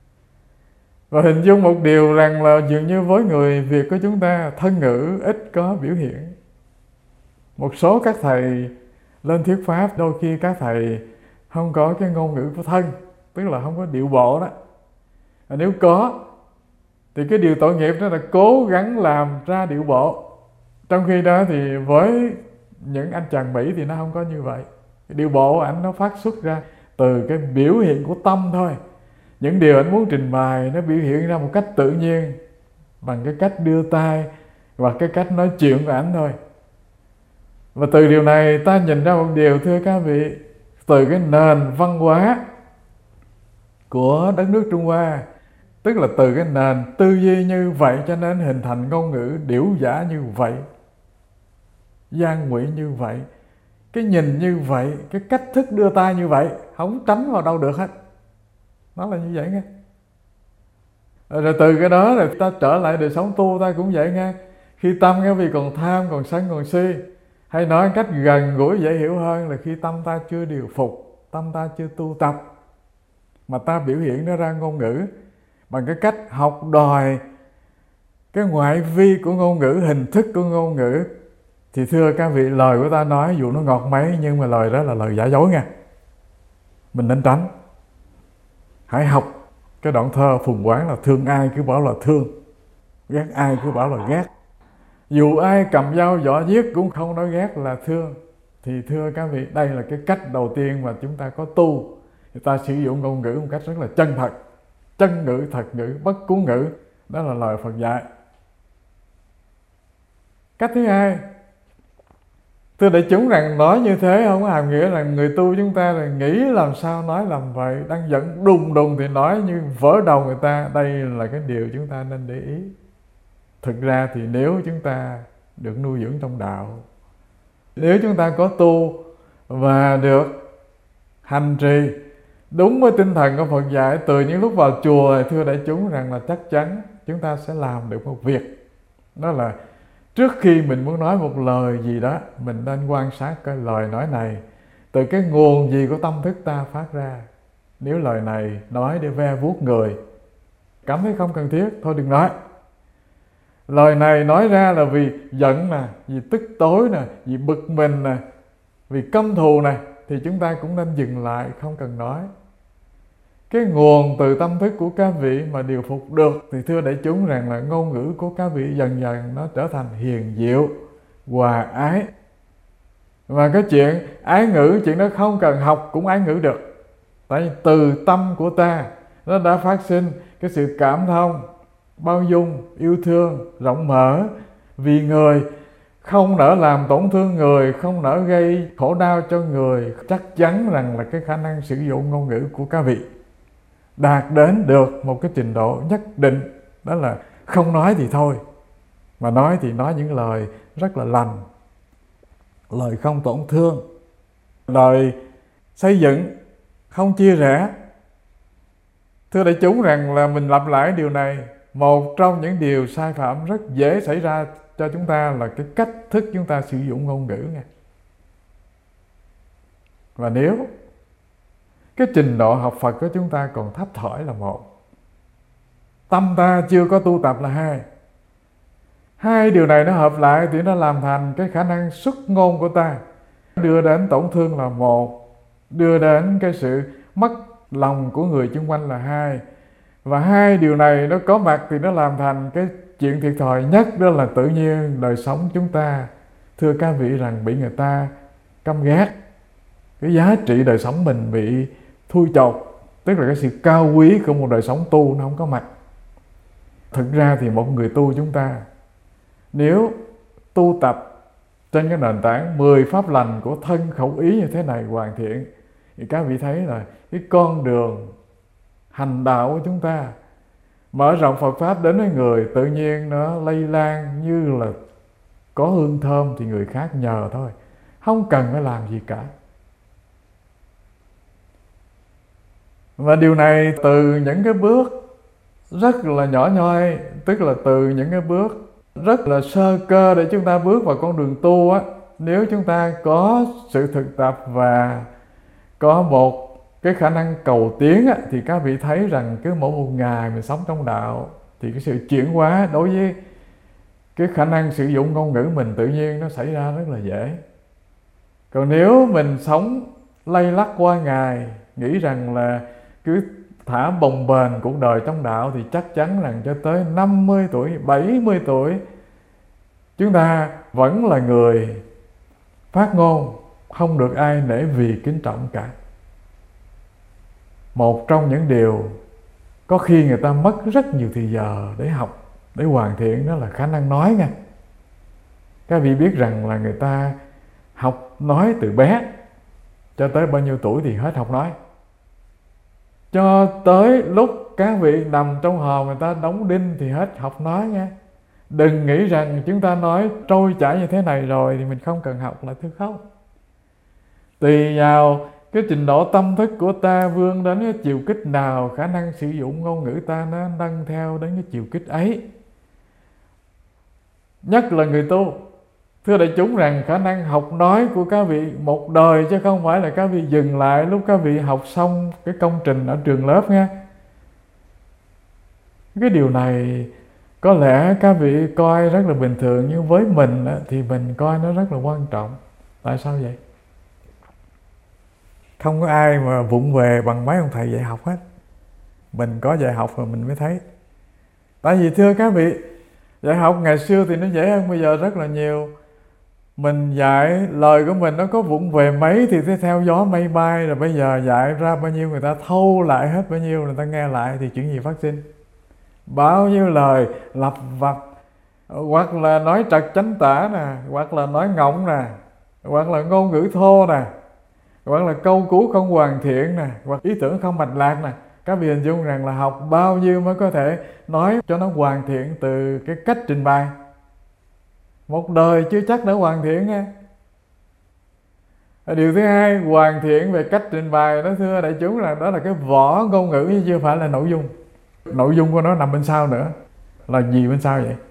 Và hình dung một điều rằng là dường như với người Việt của chúng ta, thân ngữ ít có biểu hiện. Một số các thầy lên thuyết pháp, đôi khi các thầy không có cái ngôn ngữ của thân, tức là không có điệu bộ đó. Nếu có thì cái điều tội nghiệp đó là cố gắng làm ra điệu bộ. Trong khi đó thì với những anh chàng Mỹ thì nó không có như vậy. Cái điệu bộ ảnh nó phát xuất ra từ cái biểu hiện của tâm thôi. Những điều anh muốn trình bày nó biểu hiện ra một cách tự nhiên, bằng cái cách đưa tay và cái cách nói chuyện của ảnh thôi. Và từ điều này ta nhìn ra một điều, thưa các vị, từ cái nền văn hóa của đất nước Trung Hoa, tức là từ cái nền tư duy như vậy cho nên hình thành ngôn ngữ điểu giả như vậy, gian ngụy như vậy, cái nhìn như vậy, cái cách thức đưa tay như vậy, không tránh vào đâu được hết. Nó là như vậy nghe. Rồi từ cái đó là ta trở lại đời sống tu ta cũng vậy nghe. Khi tâm các vị còn tham, còn sân, còn si, hay nói cách gần gũi dễ hiểu hơn là khi tâm ta chưa điều phục, tâm ta chưa tu tập, mà ta biểu hiện nó ra ngôn ngữ bằng cái cách học đòi cái ngoại vi của ngôn ngữ, hình thức của ngôn ngữ, thì thưa các vị, lời của ta nói dù nó ngọt mấy nhưng mà lời đó là lời giả dối nha. Mình nên tránh. Hãy học cái đoạn thơ Phùng Quán là thương ai cứ bảo là thương, ghét ai cứ bảo là ghét. Dù ai cầm dao dọa giết cũng không nói ghét là thương. Thì thưa các vị, đây là cái cách đầu tiên mà chúng ta có tu. Người ta sử dụng ngôn ngữ một cách rất là chân thật. Chân ngữ, thật ngữ, bất cú ngữ. Đó là lời Phật dạy. Cách thứ hai, thưa đại chúng, rằng nói như thế không có hàm nghĩa là người tu chúng ta là nghĩ làm sao nói làm vậy, đang giận đùng đùng thì nói như vỡ đầu người ta. Đây là cái điều chúng ta nên để ý. Thực ra thì nếu chúng ta được nuôi dưỡng trong đạo, nếu chúng ta có tu và được hành trì đúng với tinh thần của Phật dạy từ những lúc vào chùa, thưa đại chúng, rằng là chắc chắn chúng ta sẽ làm được một việc. Đó là trước khi mình muốn nói một lời gì đó, mình nên quan sát cái lời nói này từ cái nguồn gì của tâm thức ta phát ra. Nếu lời này nói để ve vuốt người, cảm thấy không cần thiết, thôi đừng nói. Lời này nói ra là vì giận nè, vì tức tối nè, vì bực mình nè, vì căm thù nè, thì chúng ta cũng nên dừng lại, không cần nói. Cái nguồn từ tâm thức của các vị mà điều phục được thì thưa đại chúng, rằng là ngôn ngữ của các vị dần dần nó trở thành hiền diệu, hòa ái. Và cái chuyện ái ngữ, chuyện đó không cần học cũng ái ngữ được. Tại vì từ tâm của ta nó đã phát sinh cái sự cảm thông, bao dung, yêu thương, rộng mở vì người, không nỡ làm tổn thương người, không nỡ gây khổ đau cho người. Chắc chắn rằng là cái khả năng sử dụng ngôn ngữ của các vị đạt đến được một cái trình độ nhất định. Đó là không nói thì thôi, mà nói thì nói những lời rất là lành, lời không tổn thương, lời xây dựng, không chia rẽ. Thưa đại chúng, rằng là mình lặp lại điều này, một trong những điều sai phạm rất dễ xảy ra cho chúng ta là cái cách thức chúng ta sử dụng ngôn ngữ nha. Và nếu cái trình độ học Phật của chúng ta còn thấp thỏi là một, tâm ta chưa có tu tập là hai. Hai điều này nó hợp lại thì nó làm thành cái khả năng xuất ngôn của ta, đưa đến tổn thương là một, đưa đến cái sự mất lòng của người xung quanh là hai, Và hai điều này nó có mặt thì nó làm thành cái chuyện thiệt thòi nhất, đó là tự nhiên đời sống chúng ta, thưa các vị, rằng bị người ta căm ghét. Cái giá trị đời sống mình bị thui chột, tức là cái sự cao quý của một đời sống tu nó không có mặt. Thực ra thì một người tu chúng ta, nếu tu tập trên cái nền tảng 10 pháp lành của thân khẩu ý như thế này hoàn thiện, thì các vị thấy là cái con đường hành đạo của chúng ta mở rộng Phật Pháp đến với người, tự nhiên nó lây lan như là có hương thơm thì người khác nhờ thôi, không cần phải làm gì cả. Và điều này từ những cái bước rất là nhỏ nhoi, tức là từ những cái bước rất là sơ cơ để chúng ta bước vào con đường tu á. Nếu chúng ta có sự thực tập và có một cái khả năng cầu tiến á, thì các vị thấy rằng cứ mỗi một ngày mình sống trong đạo thì cái sự chuyển hóa đối với cái khả năng sử dụng ngôn ngữ mình tự nhiên nó xảy ra rất là dễ. Còn nếu mình sống lay lắc qua ngày, nghĩ rằng là cứ thả bồng bềnh cuộc đời trong đạo, thì chắc chắn rằng cho tới 50 tuổi, 70 tuổi chúng ta vẫn là người phát ngôn không được ai nể vì kính trọng cả. Một trong những điều có khi người ta mất rất nhiều thời giờ để học, để hoàn thiện, đó là khả năng nói nha. Các vị biết rằng là người ta học nói từ bé, cho tới bao nhiêu tuổi thì hết học nói. Cho tới lúc các vị nằm trong hòm người ta đóng đinh thì hết học nói nha. Đừng nghĩ rằng chúng ta nói trôi chảy như thế này rồi thì mình không cần học, là thứ không. Tùy vào cái trình độ tâm thức của ta vươn đến cái chiều kích nào, khả năng sử dụng ngôn ngữ ta nó nâng theo đến cái chiều kích ấy. Nhất là người tu, thưa đại chúng, rằng khả năng học nói của các vị một đời, chứ không phải là các vị dừng lại lúc các vị học xong cái công trình ở trường lớp nha. Cái điều này có lẽ các vị coi rất là bình thường, nhưng với mình thì mình coi nó rất là quan trọng. Tại sao vậy? Không có ai mà vụng về bằng mấy ông thầy dạy học hết. Mình có dạy học rồi mình mới thấy. Tại vì thưa các vị, dạy học ngày xưa thì nó dễ hơn bây giờ rất là nhiều. Mình dạy lời của mình nó có vụng về mấy thì theo gió mây bay, rồi bây giờ dạy ra bao nhiêu người ta thâu lại hết bấy nhiêu, người ta nghe lại thì chuyện gì phát sinh? Bao nhiêu lời lặp vặt, hoặc là nói trật chánh tả nè, hoặc là nói ngọng nè, hoặc là ngôn ngữ thô nè, hoặc là câu cú không hoàn thiện nè, hoặc ý tưởng không mạch lạc nè. Các vị hình dung rằng là học bao nhiêu mới có thể nói cho nó hoàn thiện từ cái cách trình bày. Một đời chưa chắc đã hoàn thiện nha. Điều thứ hai, hoàn thiện về cách trình bày đó, thưa đại chúng, là đó là cái vỏ ngôn ngữ chứ chưa phải là nội dung. Nội dung của nó nằm bên sau nữa. Là gì bên sau vậy?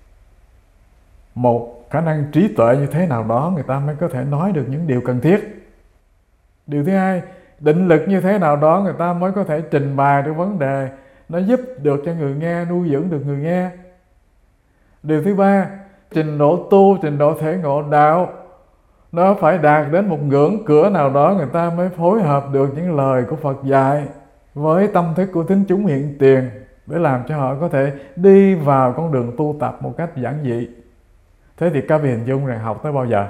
Một khả năng trí tuệ như thế nào đó người ta mới có thể nói được những điều cần thiết. Điều thứ hai, định lực như thế nào đó người ta mới có thể trình bày được vấn đề, nó giúp được cho người nghe, nuôi dưỡng được người nghe. Điều thứ ba, trình độ tu, trình độ thể ngộ đạo nó phải đạt đến một ngưỡng cửa nào đó, người ta mới phối hợp được những lời của Phật dạy với tâm thức của thính chúng hiện tiền, để làm cho họ có thể đi vào con đường tu tập một cách giản dị. Thế thì các vị hình dung rằng học tới bao giờ?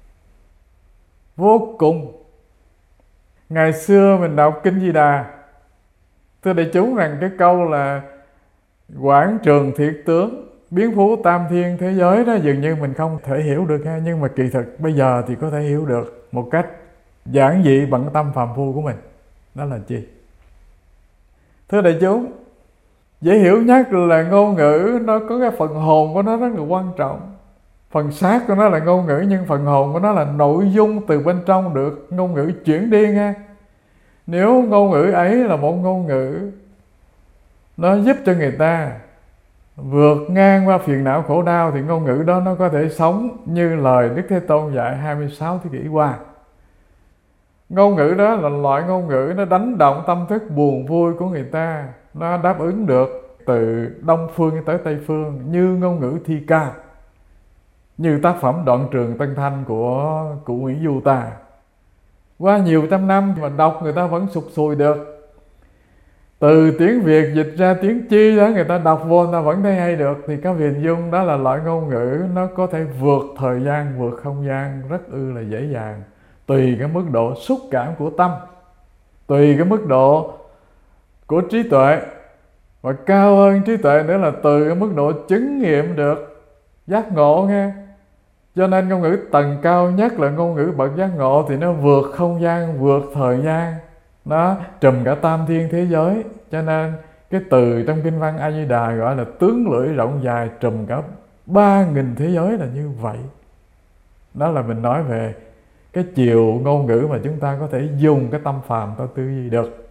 Vô cùng. Ngày xưa mình đọc Kinh Di Đà, thưa đại chúng, rằng cái câu là quảng trường thiệt tướng, biến phú tam thiên thế giới đó, dường như mình không thể hiểu được ha. Nhưng mà kỳ thực bây giờ thì có thể hiểu được một cách giản dị bằng tâm phàm phu của mình. Đó là chi? Thưa đại chúng, dễ hiểu nhất là ngôn ngữ nó có cái phần hồn của nó rất là quan trọng. Phần xác của nó là ngôn ngữ, nhưng phần hồn của nó là nội dung từ bên trong được ngôn ngữ chuyển đi nha. Nếu ngôn ngữ ấy là một ngôn ngữ nó giúp cho người ta vượt ngang qua phiền não khổ đau, thì ngôn ngữ đó nó có thể sống như lời Đức Thế Tôn dạy 26 thế kỷ qua. Ngôn ngữ đó là loại ngôn ngữ nó đánh động tâm thức buồn vui của người ta, nó đáp ứng được từ Đông Phương tới Tây Phương, như ngôn ngữ thi ca, như tác phẩm Đoạn Trường Tân Thanh của cụ Nguyễn Du ta. Qua nhiều trăm năm mà đọc người ta vẫn sụt sùi được. Từ tiếng Việt dịch ra tiếng Chi đó, người ta đọc vô người ta vẫn thấy hay được. Thì các vị hình dung đó là loại ngôn ngữ nó có thể vượt thời gian, vượt không gian rất là dễ dàng. Tùy cái mức độ xúc cảm của tâm, tùy cái mức độ của trí tuệ, và cao hơn trí tuệ nữa là từ cái mức độ chứng nghiệm được giác ngộ nghe. Cho nên ngôn ngữ tầng cao nhất là ngôn ngữ bậc giác ngộ, thì nó vượt không gian, vượt thời gian, nó trùm cả tam thiên thế giới. Cho nên cái từ trong kinh văn A Di Đà gọi là tướng lưỡi rộng dài, trùm cả 3.000 thế giới là như vậy. Đó là mình nói về cái chiều ngôn ngữ mà chúng ta có thể dùng cái tâm phàm ta tư duy được.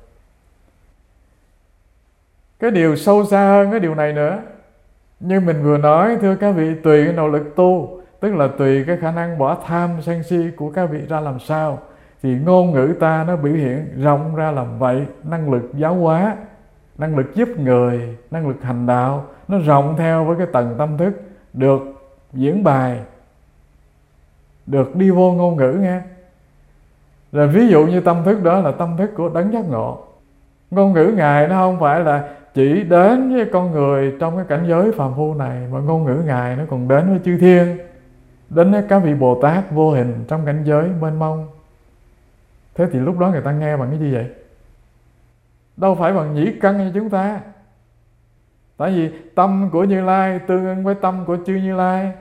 Cái điều sâu xa hơn cái điều này nữa, như mình vừa nói, thưa các vị, tùy cái nỗ lực tu, tức là tùy cái khả năng bỏ tham sân si của các vị ra làm sao, thì ngôn ngữ ta nó biểu hiện rộng ra làm vậy. Năng lực giáo hóa, năng lực giúp người, năng lực hành đạo, nó rộng theo với cái tầng tâm thức được diễn bài, được đi vô ngôn ngữ nghe. Rồi ví dụ như tâm thức đó là tâm thức của đấng giác ngộ. Ngôn ngữ Ngài nó không phải là chỉ đến với con người trong cái cảnh giới phàm phu này, mà ngôn ngữ Ngài nó còn đến với chư thiên, đến với các vị Bồ Tát vô hình trong cảnh giới mênh mông. Thế thì lúc đó người ta nghe bằng cái gì vậy? Đâu phải bằng nhĩ căn như chúng ta. Tại vì tâm của Như Lai tương ưng với tâm của chư Như Lai.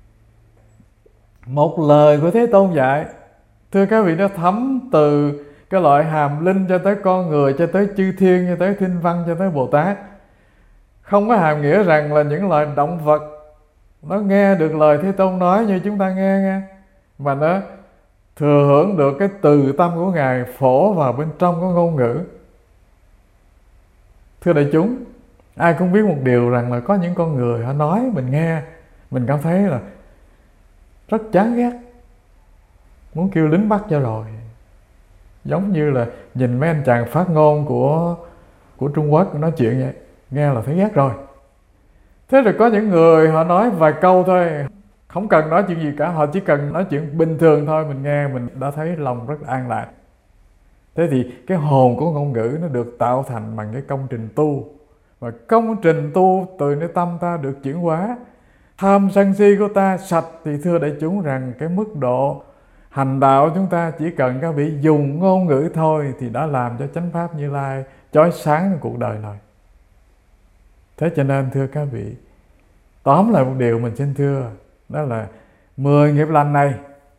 Một lời của Thế Tôn dạy, thưa các vị, nó thấm từ cái loại hàm linh cho tới con người, cho tới chư thiên, cho tới thiên văn, cho tới Bồ Tát. Không có hàm nghĩa rằng là những loài động vật nó nghe được lời Thế Tôn nói như chúng ta nghe, mà nó thừa hưởng được cái từ tâm của Ngài phổ vào bên trong của ngôn ngữ. Thưa đại chúng, ai cũng biết một điều rằng là có những con người họ nói mình nghe, mình cảm thấy là rất chán ghét, muốn kêu lính bắt cho rồi. Giống như là nhìn mấy anh chàng phát ngôn của Trung Quốc nói chuyện vậy, nghe là thấy ghét rồi. Thế rồi có những người họ nói vài câu thôi, không cần nói chuyện gì cả, họ chỉ cần nói chuyện bình thường thôi, mình nghe mình đã thấy lòng rất an lạc. Thế thì cái hồn của ngôn ngữ nó được tạo thành bằng cái công trình tu. Và công trình tu từ nơi tâm ta được chuyển hóa. Tham sân si của ta sạch thì thưa đại chúng rằng cái mức độ hành đạo chúng ta chỉ cần các vị dùng ngôn ngữ thôi thì đã làm cho chánh pháp Như Lai chói sáng cuộc đời này. Thế cho nên thưa các vị, tóm lại một điều mình xin thưa, đó là 10 nghiệp lành này,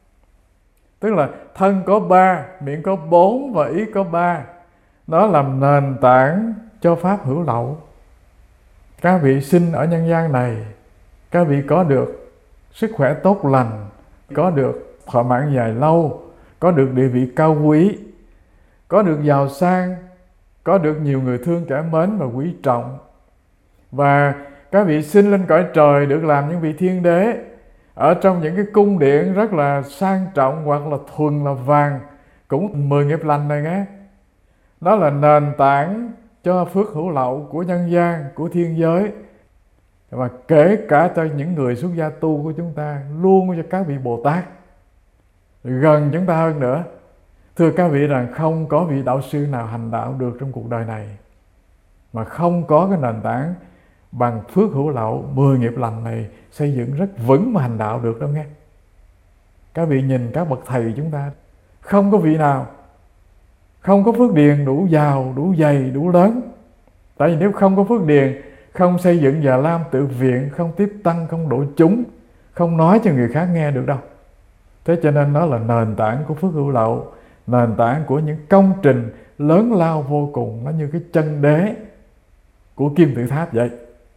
tức là thân có 3, miệng có 4 và ý có 3, nó làm nền tảng cho pháp hữu lậu. Các vị sinh ở nhân gian này, các vị có được sức khỏe tốt lành, có được thọ mạng dài lâu, có được địa vị cao quý, có được giàu sang, có được nhiều người thương cả mến và quý trọng. Và các vị sinh lên cõi trời được làm những vị thiên đế ở trong những cái cung điện rất là sang trọng hoặc là thuần là vàng, cũng 10 nghiệp lành này nghe. Đó là nền tảng cho phước hữu lậu của nhân gian, của thiên giới, và kể cả cho những người xuất gia tu của chúng ta, luôn cho các vị Bồ Tát gần chúng ta hơn nữa. Thưa các vị rằng không có vị đạo sư nào hành đạo được trong cuộc đời này mà không có cái nền tảng bằng phước hữu lậu 10 nghiệp lành này xây dựng rất vững mà hành đạo được đâu nghe. Các vị nhìn các bậc thầy chúng ta, không có vị nào không có phước điền đủ giàu, đủ dày, đủ lớn. Tại vì nếu không có phước điền, không xây dựng Già Lam tự viện, không tiếp tăng, không độ chúng, không nói cho người khác nghe được đâu. Thế cho nên nó là nền tảng của phước hữu lậu, nền tảng của những công trình lớn lao vô cùng, nó như cái chân đế của kim tự tháp vậy.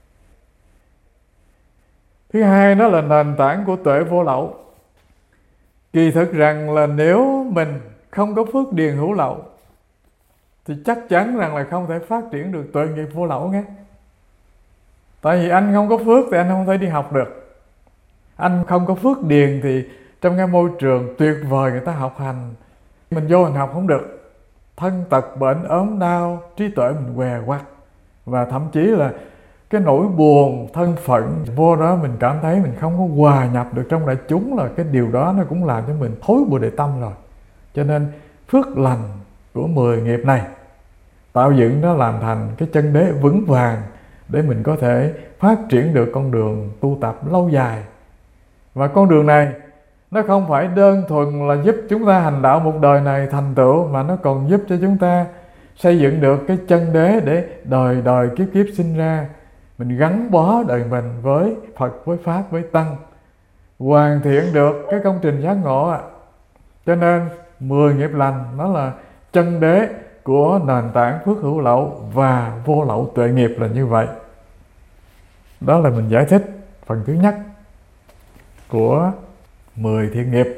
Thứ hai, nó là nền tảng của tuệ vô lậu. Kỳ thực rằng là nếu mình không có phước điền hữu lậu thì chắc chắn rằng là không thể phát triển được tuệ nghiệp vô lậu nghe. Tại vì anh không có phước thì anh không thể đi học được. Anh không có phước điền thì trong cái môi trường tuyệt vời người ta học hành, mình vô mình học không được. Thân tật bệnh ốm đau, trí tuệ mình què quặt, và thậm chí là cái nỗi buồn thân phận vô đó mình cảm thấy mình không có hòa nhập được trong đại chúng, là cái điều đó nó cũng làm cho mình thối bụi đề tâm rồi. Cho nên phước lành của 10 nghiệp này tạo dựng nó làm thành cái chân đế vững vàng để mình có thể phát triển được con đường tu tập lâu dài. Và con đường này nó không phải đơn thuần là giúp chúng ta hành đạo một đời này thành tựu, mà nó còn giúp cho chúng ta xây dựng được cái chân đế để đời đời kiếp kiếp sinh ra mình gắn bó đời mình với Phật, với Pháp, với Tăng, hoàn thiện được cái công trình giác ngộ ạ. Cho nên 10 nghiệp lành nó là chân đế của nền tảng phước hữu lậu và vô lậu tuệ nghiệp là như vậy. Đó là mình giải thích phần thứ nhất của 10 thiện nghiệp.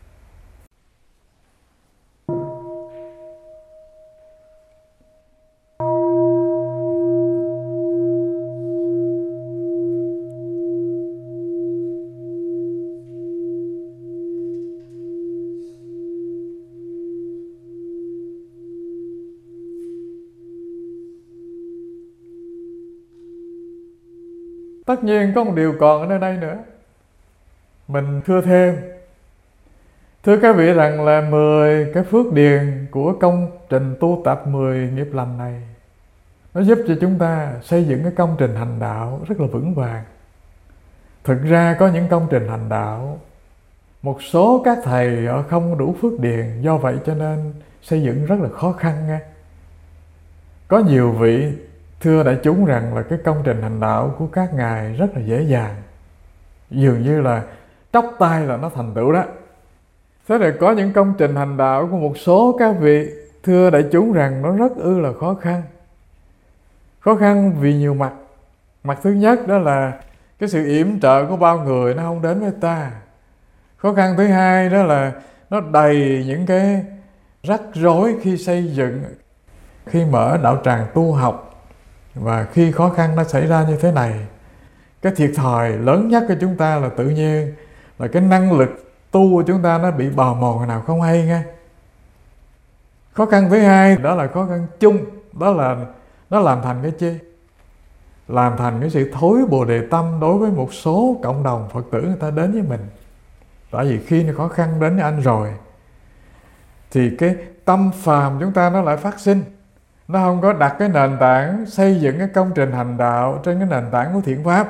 Tất nhiên có một điều còn ở nơi đây nữa mình thưa thêm. Thưa các vị rằng là 10 cái phước điền của công trình tu tập 10 nghiệp lành này nó giúp cho chúng ta xây dựng cái công trình hành đạo rất là vững vàng. Thực ra có những công trình hành đạo một số các thầy họ không đủ phước điền, do vậy cho nên xây dựng rất là khó khăn nghe. Có nhiều vị thưa đại chúng rằng là cái công trình hành đạo của các ngài rất là dễ dàng, dường như là chốc tay là nó thành tựu đó. Thế thì có những công trình hành đạo của một số các vị thưa đại chúng rằng nó rất là khó khăn. Khó khăn vì nhiều mặt. Mặt thứ nhất đó là cái sự yểm trợ của bao người nó không đến với ta. Khó khăn thứ hai đó là nó đầy những cái rắc rối khi xây dựng, khi mở đạo tràng tu học. Và khi khó khăn nó xảy ra như thế này, cái thiệt thòi lớn nhất của chúng ta là tự nhiên là cái năng lực tu của chúng ta nó bị bào mòn nào không hay nghe. Khó khăn thứ hai đó là khó khăn chung, đó là nó làm thành cái chi? Làm thành cái sự thối bồ đề tâm đối với một số cộng đồng Phật tử người ta đến với mình. Tại vì khi nó khó khăn đến với anh rồi thì cái tâm phàm chúng ta nó lại phát sinh. Nó không có đặt cái nền tảng xây dựng cái công trình hành đạo trên cái nền tảng của thiện pháp,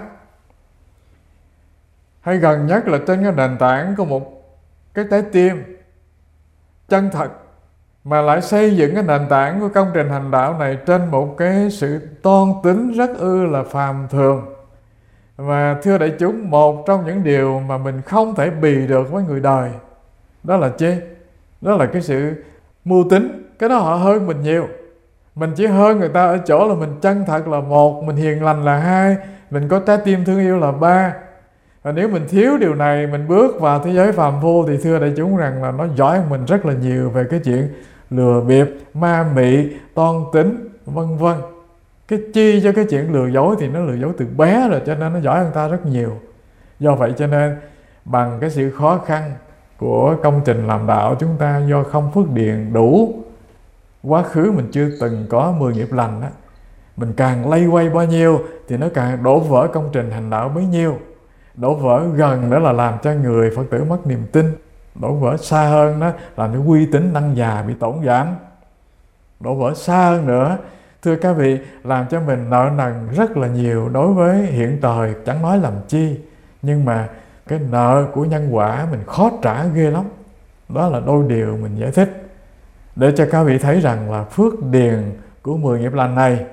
hay gần nhất là trên cái nền tảng của một cái trái tim chân thật, mà lại xây dựng cái nền tảng của công trình hành đạo này trên một cái sự toan tính rất là phàm thường. Và thưa đại chúng, một trong những điều mà mình không thể bì được với người đời đó là chi? Đó là cái sự mưu tính. Cái đó họ hơn mình nhiều. Mình chỉ hơn người ta ở chỗ là mình chân thật là một, mình hiền lành là hai, mình có trái tim thương yêu là ba. Và nếu mình thiếu điều này, mình bước vào thế giới phàm phu thì thưa đại chúng rằng là nó giỏi hơn mình rất là nhiều về cái chuyện lừa bịp, ma mị, toan tính, vân vân. Cái chi cho cái chuyện lừa dối thì nó lừa dối từ bé rồi, cho nên nó giỏi hơn ta rất nhiều. Do vậy cho nên bằng cái sự khó khăn của công trình làm đạo chúng ta, do không phước điền đủ, quá khứ mình chưa từng có 10 nghiệp lành đó, mình càng lay quay bao nhiêu thì nó càng đổ vỡ công trình hành đạo bấy nhiêu. Đổ vỡ gần đó là làm cho người Phật tử mất niềm tin. Đổ vỡ xa hơn đó làm cho uy tín năng già bị tổn giảm. Đổ vỡ xa hơn nữa, thưa các vị, làm cho mình nợ nần rất là nhiều đối với hiện thời, chẳng nói làm chi. Nhưng mà cái nợ của nhân quả mình khó trả ghê lắm. Đó là đôi điều mình giải thích để cho các vị thấy rằng là phước điền của 10 nghiệp lành này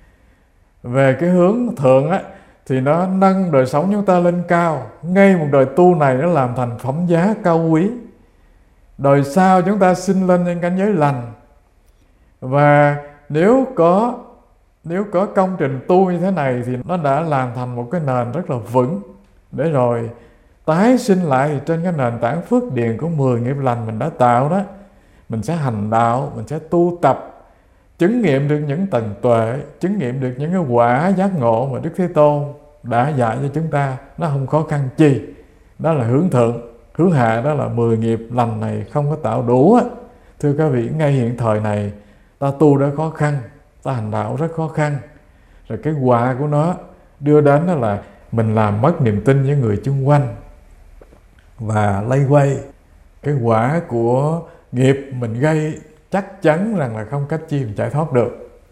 về cái hướng thượng á, thì nó nâng đời sống chúng ta lên cao. Ngay một đời tu này nó làm thành phẩm giá cao quý. Đời sau chúng ta sinh lên trên cảnh giới lành. Và nếu có công trình tu như thế này thì nó đã làm thành một cái nền rất là vững, để rồi tái sinh lại thì trên cái nền tảng phước điền của 10 nghiệp lành mình đã tạo đó, mình sẽ hành đạo, mình sẽ tu tập, chứng nghiệm được những tầng tuệ, chứng nghiệm được những cái quả giác ngộ mà Đức Thế Tôn đã dạy cho chúng ta. Nó không khó khăn chi. Đó là hướng thượng. Hướng hạ đó là 10 nghiệp lành này không có tạo đủ á. Thưa các vị, ngay hiện thời này ta tu đã khó khăn, ta hành đạo rất khó khăn. Rồi cái quả của nó đưa đến đó là mình làm mất niềm tin với người chung quanh và lay quay. Cái quả của nghiệp mình gây chắc chắn rằng là không cách chi mình giải thoát được.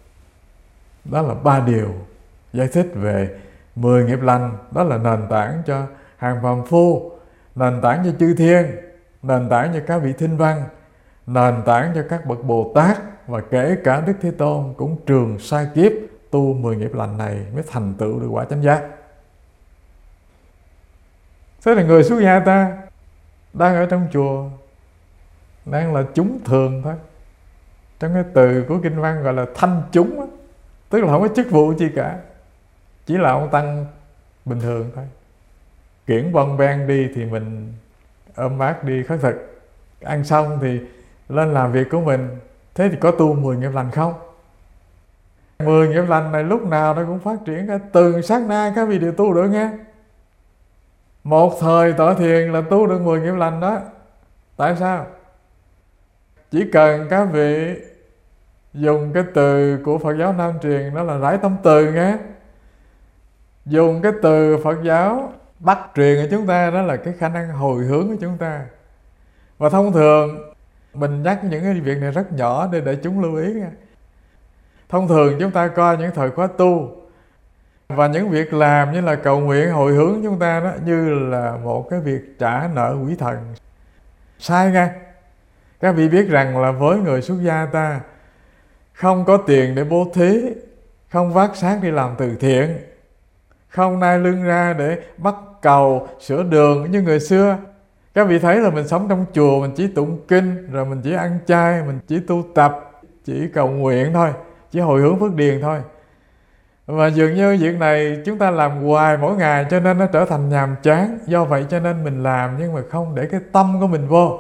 Đó là 3 điều giải thích về 10 nghiệp lành. Đó là nền tảng cho hàng phàm phu, nền tảng cho chư thiên, nền tảng cho các vị thinh văn, nền tảng cho các bậc Bồ Tát, và kể cả Đức Thế Tôn cũng trường sai kiếp tu 10 nghiệp lành này mới thành tựu được quả chánh giác. Thế là người xuất gia ta đang ở trong chùa, đang là chúng thường thôi. Trong cái từ của kinh văn gọi là thanh chúng á, tức là không có chức vụ gì cả, chỉ là ông tăng bình thường thôi. Kiển bon ben đi thì mình ôm bát đi khất thực, ăn xong thì lên làm việc của mình. Thế thì có tu 10 nghiệp lành không? 10 nghiệp lành này lúc nào nó cũng phát triển ra, từng sát na các vị đều tu được nghe. Một thời tọa thiền là tu được 10 nghiệp lành đó. Tại sao? Chỉ cần các vị dùng cái từ của Phật giáo Nam truyền, đó là rải tâm từ nghe. Dùng cái từ Phật giáo Bắc truyền của chúng ta, đó là cái khả năng hồi hướng của chúng ta. Và thông thường mình nhắc những cái việc này rất nhỏ để đại chúng lưu ý nha. Thông thường chúng ta coi những thời khóa tu và những việc làm như là cầu nguyện, hồi hướng chúng ta đó như là một cái việc trả nợ quỷ thần. Sai nha. Các vị biết rằng là với người xuất gia ta không có tiền để bố thí, không vác xác đi làm từ thiện, không nai lưng ra để bắt cầu sửa đường như người xưa. Các vị thấy là mình sống trong chùa, mình chỉ tụng kinh, rồi mình chỉ ăn chay, mình chỉ tu tập, chỉ cầu nguyện thôi, chỉ hồi hướng phước điền thôi. Và dường như việc này chúng ta làm hoài mỗi ngày, cho nên nó trở thành nhàm chán. Do vậy cho nên mình làm nhưng mà không để cái tâm của mình vô.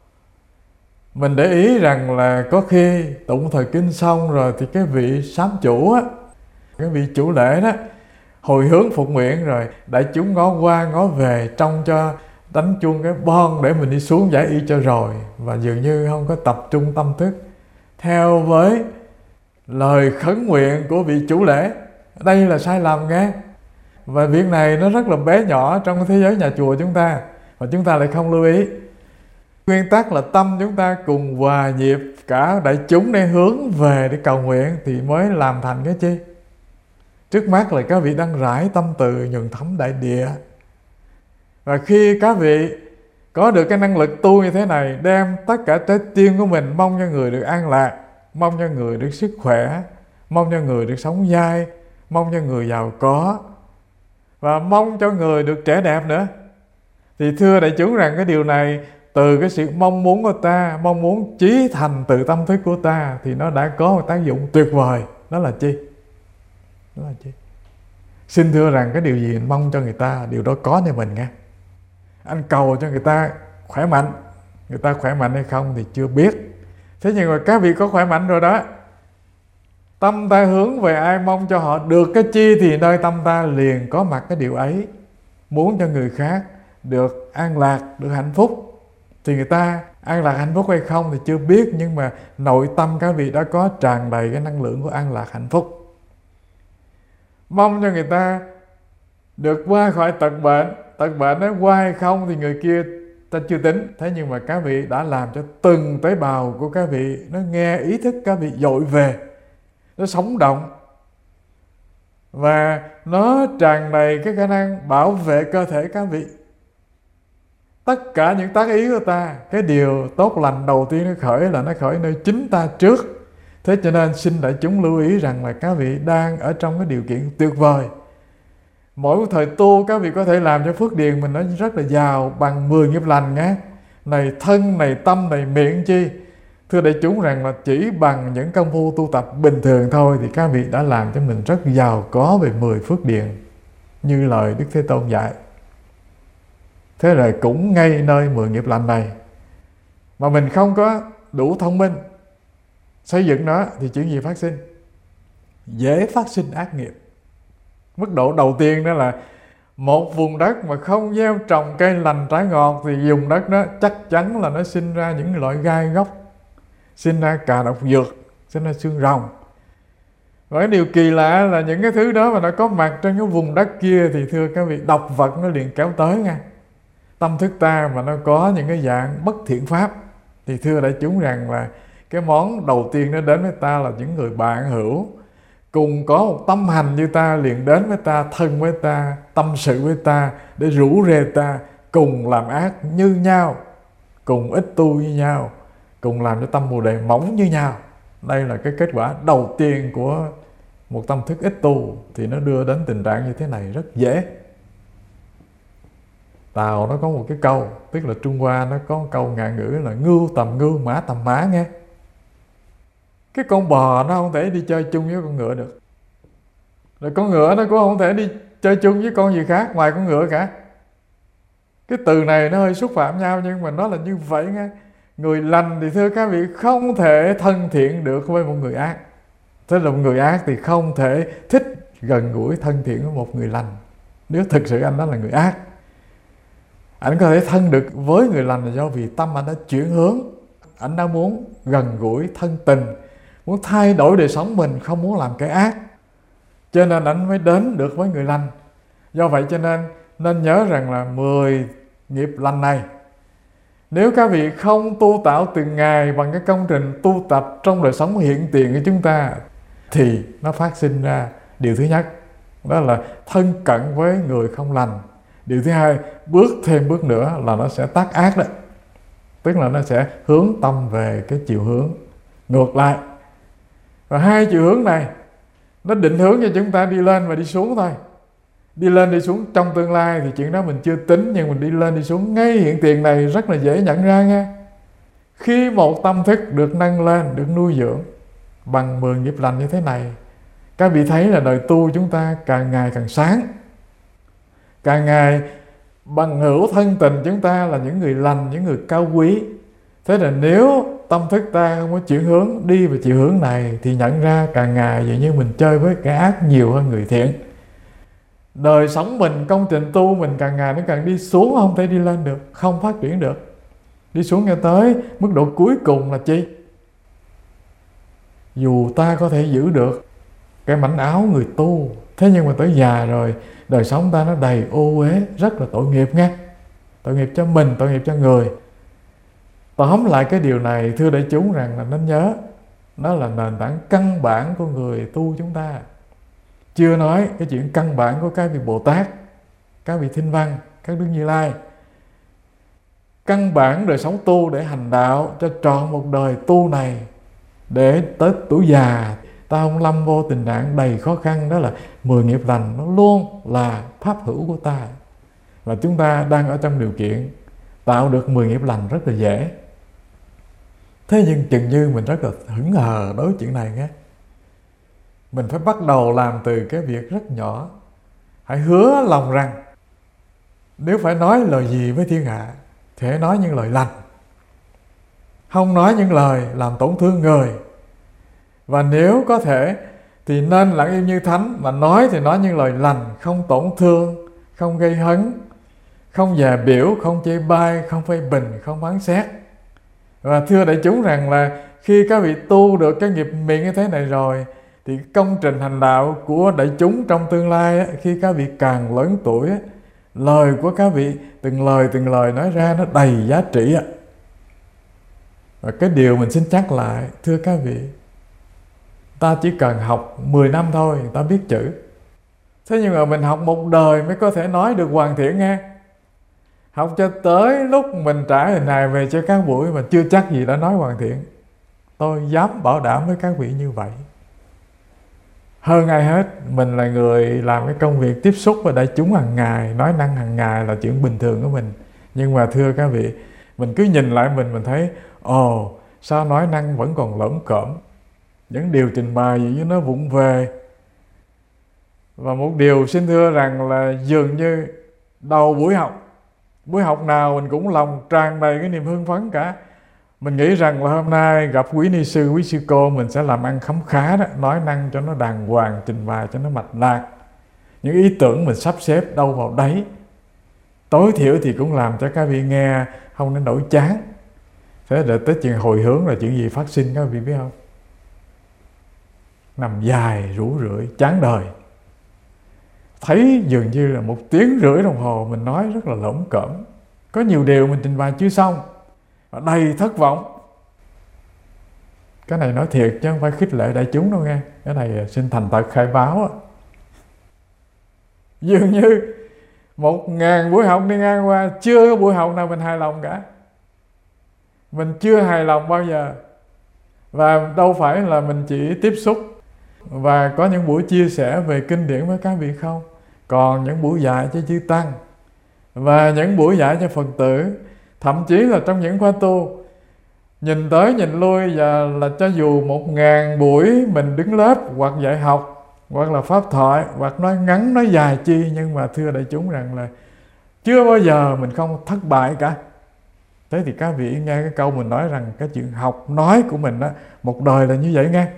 Mình để ý rằng là có khi tụng thời kinh xong rồi thì cái vị sám chủ á, cái vị chủ lễ đó hồi hướng phục nguyện rồi, đại chúng ngó qua ngó về trông cho đánh chuông cái bon để mình đi xuống giải y cho rồi, và dường như không có tập trung tâm thức theo với lời khấn nguyện của vị chủ lễ. Đây là sai lầm nghe. Và việc này nó rất là bé nhỏ trong thế giới nhà chùa chúng ta, và chúng ta lại không lưu ý. Nguyên tắc là tâm chúng ta cùng hòa nhịp cả đại chúng để hướng về để cầu nguyện thì mới làm thành cái chi. Trước mắt là các vị đang rải tâm từ nhuần thấm đại địa. Và khi các vị có được cái năng lực tu như thế này, đem tất cả trái tim của mình mong cho người được an lạc, mong cho người được sức khỏe, mong cho người được sống dai, mong cho người giàu có, và mong cho người được trẻ đẹp nữa. Thì thưa đại chúng rằng cái điều này từ cái sự mong muốn của ta, mong muốn chí thành từ tâm thức của ta, thì nó đã có một tác dụng tuyệt vời. Đó là chi? Đó là chi? Xin thưa rằng cái điều gì mình mong cho người ta, điều đó có cho mình nghe. Anh cầu cho người ta khỏe mạnh, người ta khỏe mạnh hay không thì chưa biết. Thế nhưng mà các vị có khỏe mạnh rồi đó, tâm ta hướng về ai, mong cho họ được cái chi thì nơi tâm ta liền có mặt cái điều ấy. Muốn cho người khác được an lạc, được hạnh phúc, thì người ta an lạc hạnh phúc hay không thì chưa biết, nhưng mà nội tâm các vị đã có tràn đầy cái năng lượng của an lạc hạnh phúc. Mong cho người ta được qua khỏi tật bệnh nó qua hay không thì người kia ta chưa tính. Thế nhưng mà các vị đã làm cho từng tế bào của các vị nó nghe ý thức các vị dội về, nó sống động, và nó tràn đầy cái khả năng bảo vệ cơ thể các vị. Tất cả những tác ý của ta, cái điều tốt lành đầu tiên nó khởi là nó khởi nơi chính ta trước. Thế cho nên xin đại chúng lưu ý rằng là các vị đang ở trong cái điều kiện tuyệt vời. Mỗi thời tu các vị có thể làm cho phước điền mình nó rất là giàu bằng 10 nghiệp lành nhé. Này thân, này tâm, này miệng chi. Thưa đại chúng rằng là chỉ bằng những công phu tu tập bình thường thôi thì các vị đã làm cho mình rất giàu có về 10 phước điền như lời Đức Thế Tôn dạy. Thế rồi cũng ngay nơi 10 nghiệp lành này mà mình không có đủ thông minh xây dựng nó thì chuyện gì phát sinh? Dễ phát sinh ác nghiệp. Mức độ đầu tiên đó là một vùng đất mà không gieo trồng cây lành trái ngọt thì vùng đất đó chắc chắn là nó sinh ra những loại gai góc, sinh ra cà độc dược, sinh ra xương rồng. Và cái điều kỳ lạ là những cái thứ đó mà nó có mặt trên cái vùng đất kia thì thưa các vị, độc vật nó liền kéo tới nha. Tâm thức ta mà nó có những cái dạng bất thiện pháp thì thưa đại chúng rằng là cái món đầu tiên nó đến với ta là những người bạn hữu cùng có một tâm hành như ta liền đến với ta, thân với ta, tâm sự với ta để rủ rê ta cùng làm ác như nhau, cùng ít tu như nhau, cùng làm cho tâm Bồ Đề mỏng như nhau. Đây là cái kết quả đầu tiên của một tâm thức ít tu, thì nó đưa đến tình trạng như thế này rất dễ. Tàu nó có một cái câu, tức là Trung Hoa nó có một câu ngạn ngữ là ngưu tầm ngưu, mã tầm mã nghe. Cái con bò nó không thể đi chơi chung với con ngựa được, rồi con ngựa nó cũng không thể đi chơi chung với con gì khác ngoài con ngựa cả. Cái từ này nó hơi xúc phạm nhau, nhưng mà nó là như vậy nghe. Người lành thì thưa các vị không thể thân thiện được với một người ác. Tức là một người ác thì không thể thích gần gũi thân thiện với một người lành, nếu thực sự anh đó là người ác. Anh có thể thân được với người lành là do vì tâm anh đã chuyển hướng. Anh đã muốn gần gũi thân tình, muốn thay đổi đời sống mình, không muốn làm cái ác, cho nên anh mới đến được với người lành. Do vậy cho nên nhớ rằng là 10 nghiệp lành này, nếu các vị không tu tạo từng ngày bằng cái công trình tu tập trong đời sống hiện tiền của chúng ta, thì nó phát sinh ra điều thứ nhất, đó là thân cận với người không lành. Điều thứ hai, bước thêm bước nữa là nó sẽ tác ác đó. Tức là nó sẽ hướng tâm về cái chiều hướng ngược lại. Và hai chiều hướng này nó định hướng cho chúng ta đi lên và đi xuống thôi. Đi lên đi xuống trong tương lai thì chuyện đó mình chưa tính, nhưng mình đi lên đi xuống ngay hiện tiền này rất là dễ nhận ra nha. Khi một tâm thức được nâng lên, được nuôi dưỡng bằng 10 nghiệp lành như thế này, các vị thấy là đời tu chúng ta càng ngày càng sáng. Càng ngày bằng hữu thân tình chúng ta là những người lành, những người cao quý. Thế là nếu tâm thức ta không có chuyển hướng đi về chiều hướng này, thì nhận ra càng ngày dường như mình chơi với kẻ ác nhiều hơn người thiện. Đời sống mình, công trình tu mình càng ngày nó càng đi xuống, không thể đi lên được, không phát triển được. Đi xuống cho tới mức độ cuối cùng là chi? Dù ta có thể giữ được cái mảnh áo người tu, thế nhưng mà tới già rồi, đời sống ta nó đầy ô uế, rất là tội nghiệp nghe. Tội nghiệp cho mình, tội nghiệp cho người. Tóm lại cái điều này thưa đại chúng rằng là nên nhớ, nó là nền tảng căn bản của người tu chúng ta. Chưa nói cái chuyện căn bản của các vị Bồ Tát, các vị Thiên Văn, các Đức Như Lai. Căn bản đời sống tu để hành đạo cho trọn một đời tu này, để tới tuổi già ta không lâm vô tình trạng đầy khó khăn. Đó là 10 nghiệp lành, nó luôn là pháp hữu của ta. Và chúng ta đang ở trong điều kiện tạo được 10 nghiệp lành rất là dễ. Thế nhưng chừng như mình rất là hững hờ đối với chuyện này nghe. Mình phải bắt đầu làm từ cái việc rất nhỏ. Hãy hứa lòng rằng nếu phải nói lời gì với thiên hạ thì hãy nói những lời lành, không nói những lời làm tổn thương người. Và nếu có thể thì nên lặng im như thánh, mà nói thì nói những lời lành, không tổn thương, không gây hấn, không dè biểu, không chê bai, không phê bình, không phán xét. Và thưa đại chúng rằng là khi các vị tu được cái nghiệp miệng như thế này rồi, thì công trình hành đạo của đại chúng trong tương lai, khi các vị càng lớn tuổi, lời của các vị từng lời nói ra nó đầy giá trị. Và cái điều mình xin chắc lại, thưa các vị, ta chỉ cần học 10 năm thôi, ta biết chữ. Thế nhưng mà mình học một đời mới có thể nói được hoàn thiện nghe. Học cho tới lúc mình trả hình hài về cho các buổi mà chưa chắc gì đã nói hoàn thiện. Tôi dám bảo đảm với các vị như vậy. Hơn ai hết, mình là người làm cái công việc tiếp xúc với đại chúng hàng ngày, nói năng hàng ngày là chuyện bình thường của mình. Nhưng mà thưa các vị, mình cứ nhìn lại mình thấy, sao nói năng vẫn còn lởm cởm, những điều trình bày gì nó vụng về. Và một điều xin thưa rằng là dường như đầu buổi học nào mình cũng lòng tràn đầy cái niềm hưng phấn cả. Mình nghĩ rằng là hôm nay gặp quý ni sư, quý sư cô mình sẽ làm ăn khấm khá đó, nói năng cho nó đàng hoàng, trình bày cho nó mạch lạc. Những ý tưởng mình sắp xếp đâu vào đấy. Tối thiểu thì cũng làm cho các vị nghe không nên nổi chán. Thế để tới chuyện hồi hướng là chuyện gì phát sinh các vị biết không? Nằm dài rủ rượi chán đời. Thấy dường như là 1 tiếng rưỡi đồng hồ mình nói rất là lởm cởm. Có nhiều điều mình trình bày chưa xong, đầy thất vọng. Cái này nói thiệt chứ không phải khích lệ đại chúng đâu nghe. Cái này xin thành thật khai báo á. Dường như 1000 buổi học đi ngang qua, chưa có buổi học nào mình hài lòng cả. Mình chưa hài lòng bao giờ. Và đâu phải là mình chỉ tiếp xúc và có những buổi chia sẻ về kinh điển với các vị không. Còn những buổi dạy cho chư tăng và những buổi dạy cho Phật tử, thậm chí là trong những khóa tu, nhìn tới nhìn lui, và là cho dù 1000 buổi mình đứng lớp hoặc dạy học hoặc là pháp thoại hoặc nói ngắn nói dài chi, nhưng mà thưa đại chúng rằng là chưa bao giờ mình không thất bại cả. Thế thì các vị nghe cái câu mình nói rằng cái chuyện học nói của mình đó, một đời là như vậy nghe.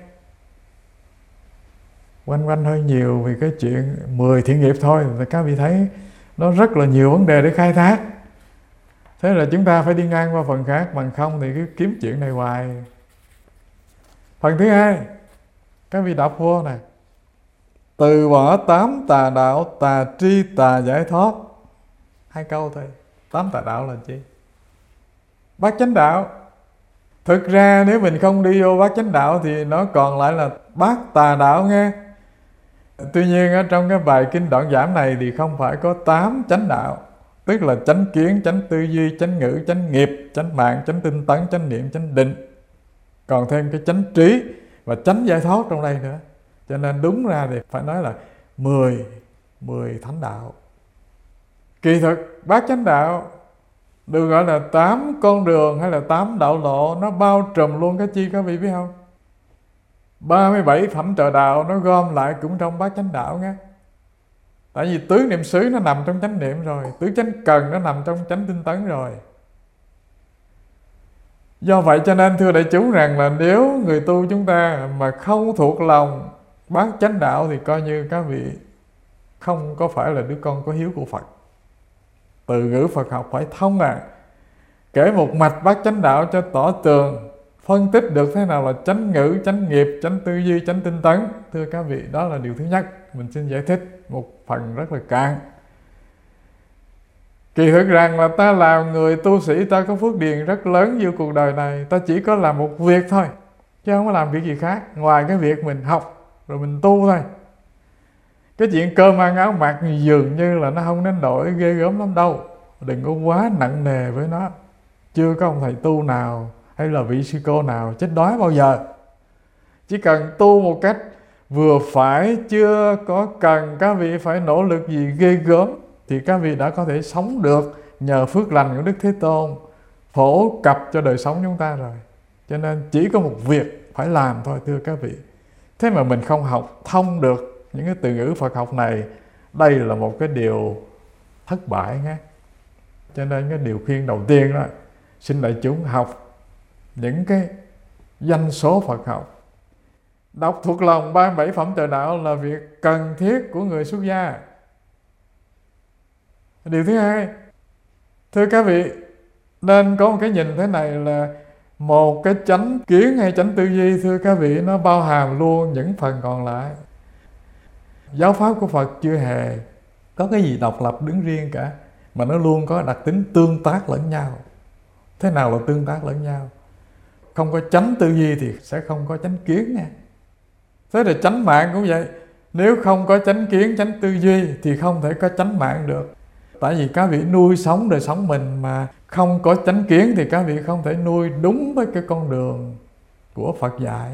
Quanh quanh hơi nhiều vì cái chuyện 10 thiện nghiệp thôi, thì các vị thấy nó rất là nhiều vấn đề để khai thác. Thế là chúng ta phải đi ngang qua phần khác, bằng không thì cứ kiếm chuyện này hoài. Phần thứ hai, các vị đọc vô nè: từ bỏ 8 tà đạo, tà tri tà giải thoát. 2 câu thôi. 8 tà đạo là chi? Bát chánh đạo. Thực ra nếu mình không đi vô bát chánh đạo thì nó còn lại là bát tà đạo nghe. Tuy nhiên ở trong cái bài kinh đoạn giảm này thì không phải có 8 chánh đạo, tức là chánh kiến, chánh tư duy, chánh ngữ, chánh nghiệp, chánh mạng, chánh tinh tấn, chánh niệm, chánh định, còn thêm cái chánh trí và chánh giải thoát trong đây nữa. Cho nên đúng ra thì phải nói là 10 thánh đạo. Kỳ thực bát chánh đạo được gọi là 8 con đường hay là 8 đạo lộ, nó bao trùm luôn cái chi các vị biết không? 37 phẩm trợ đạo nó gom lại cũng trong bát chánh đạo nghe. Tại vì tứ niệm xứ nó nằm trong chánh niệm rồi, tứ chánh cần nó nằm trong chánh tinh tấn rồi. Do vậy cho nên thưa đại chúng rằng là nếu người tu chúng ta mà không thuộc lòng bát chánh đạo thì coi như các vị không có phải là đứa con có hiếu của Phật. Từ ngữ Phật học phải thông kể một mạch bát chánh đạo cho tỏ tường, phân tích được thế nào là chánh ngữ, chánh nghiệp, chánh tư duy, chánh tinh tấn. Thưa các vị, đó là điều thứ nhất. Mình xin giải thích một phần rất là cạn. Kỳ thực rằng là ta làm người tu sĩ, ta có phước điền rất lớn vô cuộc đời này. Ta chỉ có làm một việc thôi, chứ không có làm việc gì khác ngoài cái việc mình học rồi mình tu thôi. Cái chuyện cơm ăn áo mặc dường như là nó không đến nỗi ghê gớm lắm đâu. Đừng có quá nặng nề với nó. Chưa có ông thầy tu nào hay là vị sư cô nào chết đói bao giờ. Chỉ cần tu một cách vừa phải, chưa có cần các vị phải nỗ lực gì ghê gớm, thì các vị đã có thể sống được nhờ phước lành của Đức Thế Tôn phổ cập cho đời sống chúng ta rồi. Cho nên chỉ có một việc phải làm thôi thưa các vị. Thế mà mình không học thông được những cái từ ngữ Phật học này, đây là một cái điều thất bại nghe. Cho nên cái điều khuyên đầu tiên đó, xin đại chúng học những cái danh số Phật học. Đọc thuộc lòng 37 phẩm trợ đạo là việc cần thiết của người xuất gia. Điều thứ hai, thưa các vị, nên có một cái nhìn thế này là một cái chánh kiến hay chánh tư duy, thưa các vị, nó bao hàm luôn những phần còn lại. Giáo pháp của Phật chưa hề có cái gì độc lập đứng riêng cả, mà nó luôn có đặc tính tương tác lẫn nhau. Thế nào là tương tác lẫn nhau? Không có chánh tư duy thì sẽ không có chánh kiến nha. Thế là chánh mạng cũng vậy. Nếu không có chánh kiến, chánh tư duy thì không thể có chánh mạng được. Tại vì các vị nuôi sống đời sống mình mà không có chánh kiến thì các vị không thể nuôi đúng với cái con đường của Phật dạy.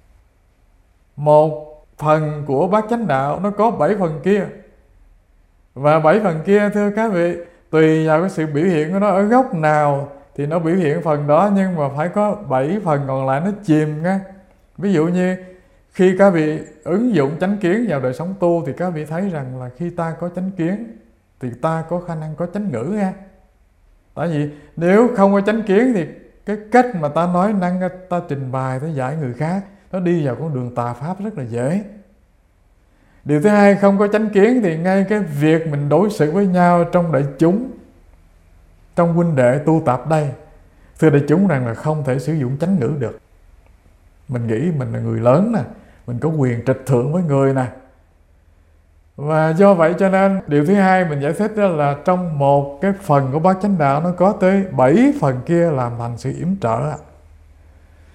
Một phần của bát chánh đạo nó có 7 phần kia. Và 7 phần kia thưa các vị, tùy vào cái sự biểu hiện của nó ở góc nào thì nó biểu hiện phần đó, nhưng mà phải có 7 phần còn lại nó chìm nha. Ví dụ như khi các vị ứng dụng chánh kiến vào đời sống tu thì các vị thấy rằng là khi ta có chánh kiến thì ta có khả năng có chánh ngữ nha. Tại vì nếu không có chánh kiến thì cái cách mà ta nói năng, ta trình bày, ta dạy người khác, nó đi vào con đường tà pháp rất là dễ. Điều thứ hai, không có chánh kiến thì ngay cái việc mình đối xử với nhau trong đại chúng, trong huynh đệ tu tập đây, thưa đại chúng rằng là không thể sử dụng chánh ngữ được. Mình nghĩ mình là người lớn nè, mình có quyền trịch thượng với người nè. Và do vậy cho nên điều thứ hai mình giải thích đó là trong một cái phần của bát chánh đạo nó có tới 7 phần kia làm thành sự yểm trợ.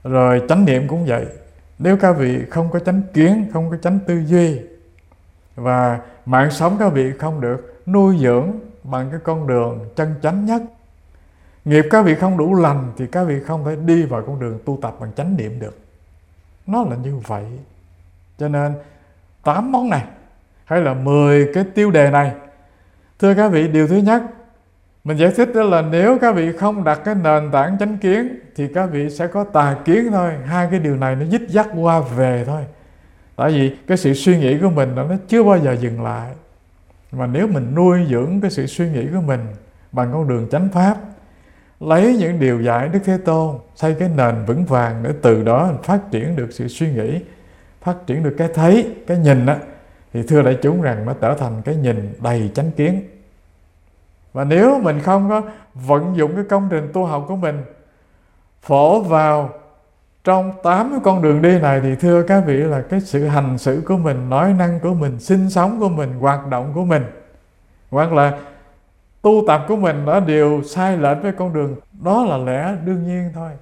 Rồi chánh niệm cũng vậy. Nếu các vị không có chánh kiến, không có chánh tư duy, và mạng sống các vị không được nuôi dưỡng bằng cái con đường chân chánh nhất, nghiệp các vị không đủ lành, thì các vị không thể đi vào con đường tu tập bằng chánh niệm được. Nó là như vậy. Cho nên 8 món này hay là 10 cái tiêu đề này, thưa các vị, điều thứ nhất mình giải thích đó là nếu các vị không đặt cái nền tảng chánh kiến thì các vị sẽ có tà kiến thôi. Hai cái điều này nó dích dắt qua về thôi. Tại vì cái sự suy nghĩ của mình nó chưa bao giờ dừng lại. Mà nếu mình nuôi dưỡng cái sự suy nghĩ của mình bằng con đường chánh pháp, lấy những điều dạy Đức Thế Tôn, xây cái nền vững vàng để từ đó mình phát triển được sự suy nghĩ, phát triển được cái thấy, cái nhìn á, thì thưa đại chúng rằng nó trở thành cái nhìn đầy chánh kiến. Và nếu mình không có vận dụng cái công trình tu học của mình phổ vào trong 8 cái con đường đi này, thì thưa các vị là cái sự hành xử của mình, nói năng của mình, sinh sống của mình, hoạt động của mình, hoặc là tu tập của mình nó đều sai lệch với con đường, đó là lẽ đương nhiên thôi.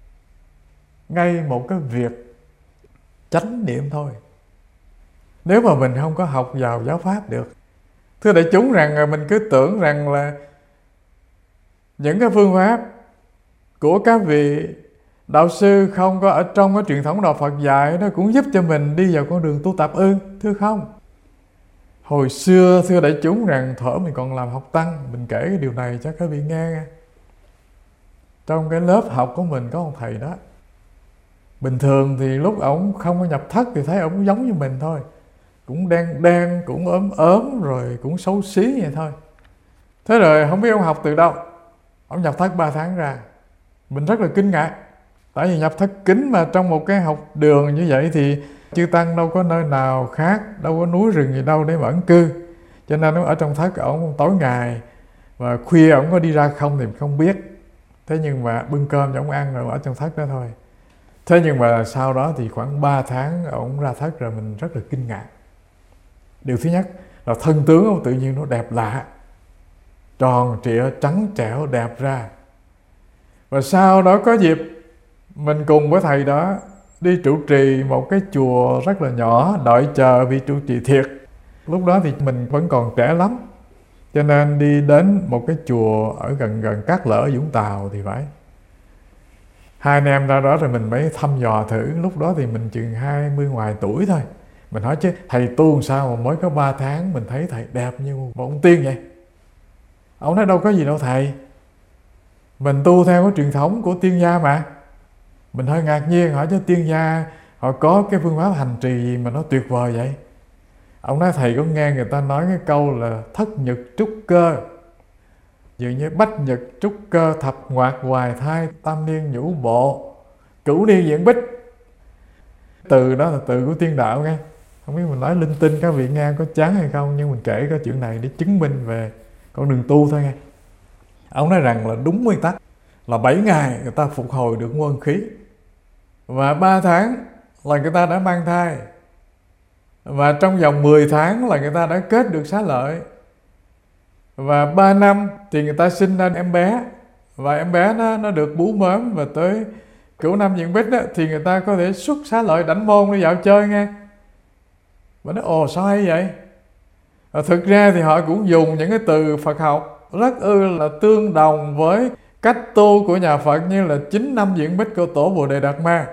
Ngay một cái việc chánh niệm thôi, nếu mà mình không có học vào giáo pháp được. Thưa đại chúng rằng mình cứ tưởng rằng là những cái phương pháp của các vị đạo sư không có ở trong cái truyền thống đạo Phật dạy, nó cũng giúp cho mình đi vào con đường tu tập ư? Thưa không. Hồi xưa thưa đại chúng rằng thuở mình còn làm học tăng, mình kể cái điều này cho các vị nghe. Trong cái lớp học của mình có một thầy đó, bình thường thì lúc ổng không có nhập thất thì thấy ổng giống như mình thôi, cũng đen, cũng ốm rồi cũng xấu xí vậy thôi. Thế rồi không biết ông học từ đâu, ông nhập thất 3 tháng ra. Mình rất là kinh ngạc, tại vì nhập thất kín mà trong một cái học đường như vậy thì chư tăng đâu có nơi nào khác, đâu có núi rừng gì đâu để mà ẩn cư. Cho nên ở trong thất ổng tối ngày và khuya ổng có đi ra không thì không biết. Thế nhưng mà bưng cơm cho ổng ăn rồi ở trong thất đó thôi. Thế nhưng mà sau đó thì khoảng 3 tháng ổng ra thất rồi, mình rất là kinh ngạc. Điều thứ nhất là thân tướng ông tự nhiên nó đẹp lạ, tròn trịa, trắng trẻo, đẹp ra. Và sau đó có dịp mình cùng với thầy đó đi trụ trì một cái chùa rất là nhỏ, đợi chờ vị trụ trì thiệt. Lúc đó thì mình vẫn còn trẻ lắm, cho nên đi đến một cái chùa ở gần Cát Lở, Vũng Tàu thì phải. Hai anh em ra đó rồi mình mới thăm dò thử. Lúc đó thì mình chừng 20 ngoài tuổi thôi. Mình hỏi chứ thầy tu sao mà mới có 3 tháng mình thấy thầy đẹp như một ông tiên vậy? Ông nói đâu có gì đâu thầy, mình tu theo cái truyền thống của tiên gia mà. Mình hơi ngạc nhiên, hỏi chứ tiên gia họ có cái phương pháp hành trì gì mà nó tuyệt vời vậy? Ông nói thầy có nghe người ta nói cái câu là thất nhật trúc cơ, dường như bách nhật trúc cơ, thập ngoạc hoài thai, tam niên nhũ bộ, cửu niên diễn bích. Từ đó là từ của tiên đạo nghe. Không biết mình nói linh tinh các vị nghe có chán hay không, nhưng mình kể cái chuyện này để chứng minh về con đường tu thôi nghe. Ông nói rằng là đúng nguyên tắc là 7 ngày người ta phục hồi được nguyên khí, và 3 tháng là người ta đã mang thai, và trong vòng 10 tháng là người ta đã kết được xá lợi, và 3 năm thì người ta sinh ra em bé, và em bé nó được bú mớm, và tới cửu năm diễn bích đó, thì người ta có thể xuất xá lợi đảnh môn đi dạo chơi nghe. Và nói ồ sao hay vậy? Và thực ra thì họ cũng dùng những cái từ Phật học rất là tương đồng với cách tu của nhà Phật, như là 9 năm diễn bích của Tổ Bồ Đề Đạt Ma.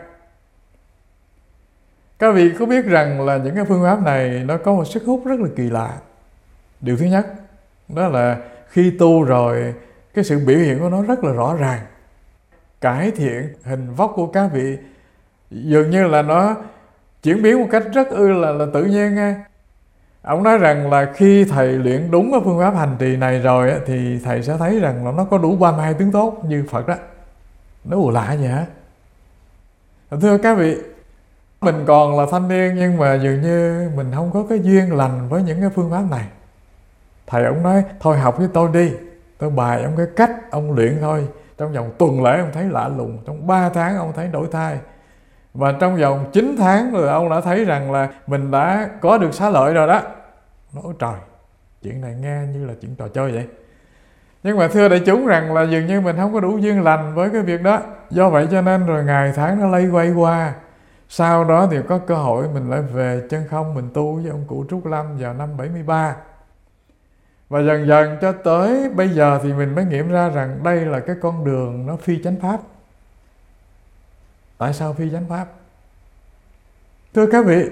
Các vị có biết rằng là những cái phương pháp này nó có một sức hút rất là kỳ lạ. Điều thứ nhất đó là khi tu rồi cái sự biểu hiện của nó rất là rõ ràng, cải thiện hình vóc của các vị, dường như là nó chuyển biến một cách rất là tự nhiên nghe. Ông nói rằng là khi thầy luyện đúng cái phương pháp hành trì này rồi thì thầy sẽ thấy rằng là nó có đủ 32 tướng tốt như Phật đó. Nó ủa lạ vậy hả? Thưa các vị, mình còn là thanh niên nhưng mà dường như mình không có cái duyên lành với những cái phương pháp này. Thầy ông nói thôi học với tôi đi, tôi bài ông cái cách ông luyện thôi. Trong vòng tuần lễ ông thấy lạ lùng, trong 3 tháng ông thấy đổi thai, và trong vòng 9 tháng rồi ông đã thấy rằng là mình đã có được xá lợi rồi đó. Nói trời, chuyện này nghe như là chuyện trò chơi vậy. Nhưng mà thưa đại chúng rằng là dường như mình không có đủ duyên lành với cái việc đó. Do vậy cho nên rồi ngày tháng nó lây quay qua. Sau đó thì có cơ hội mình lại về chân không mình tu với ông cụ Trúc Lâm vào năm 73. Và dần dần cho tới bây giờ thì mình mới nghiệm ra rằng đây là cái con đường nó phi chánh pháp. Tại sao phi chánh pháp? Thưa các vị,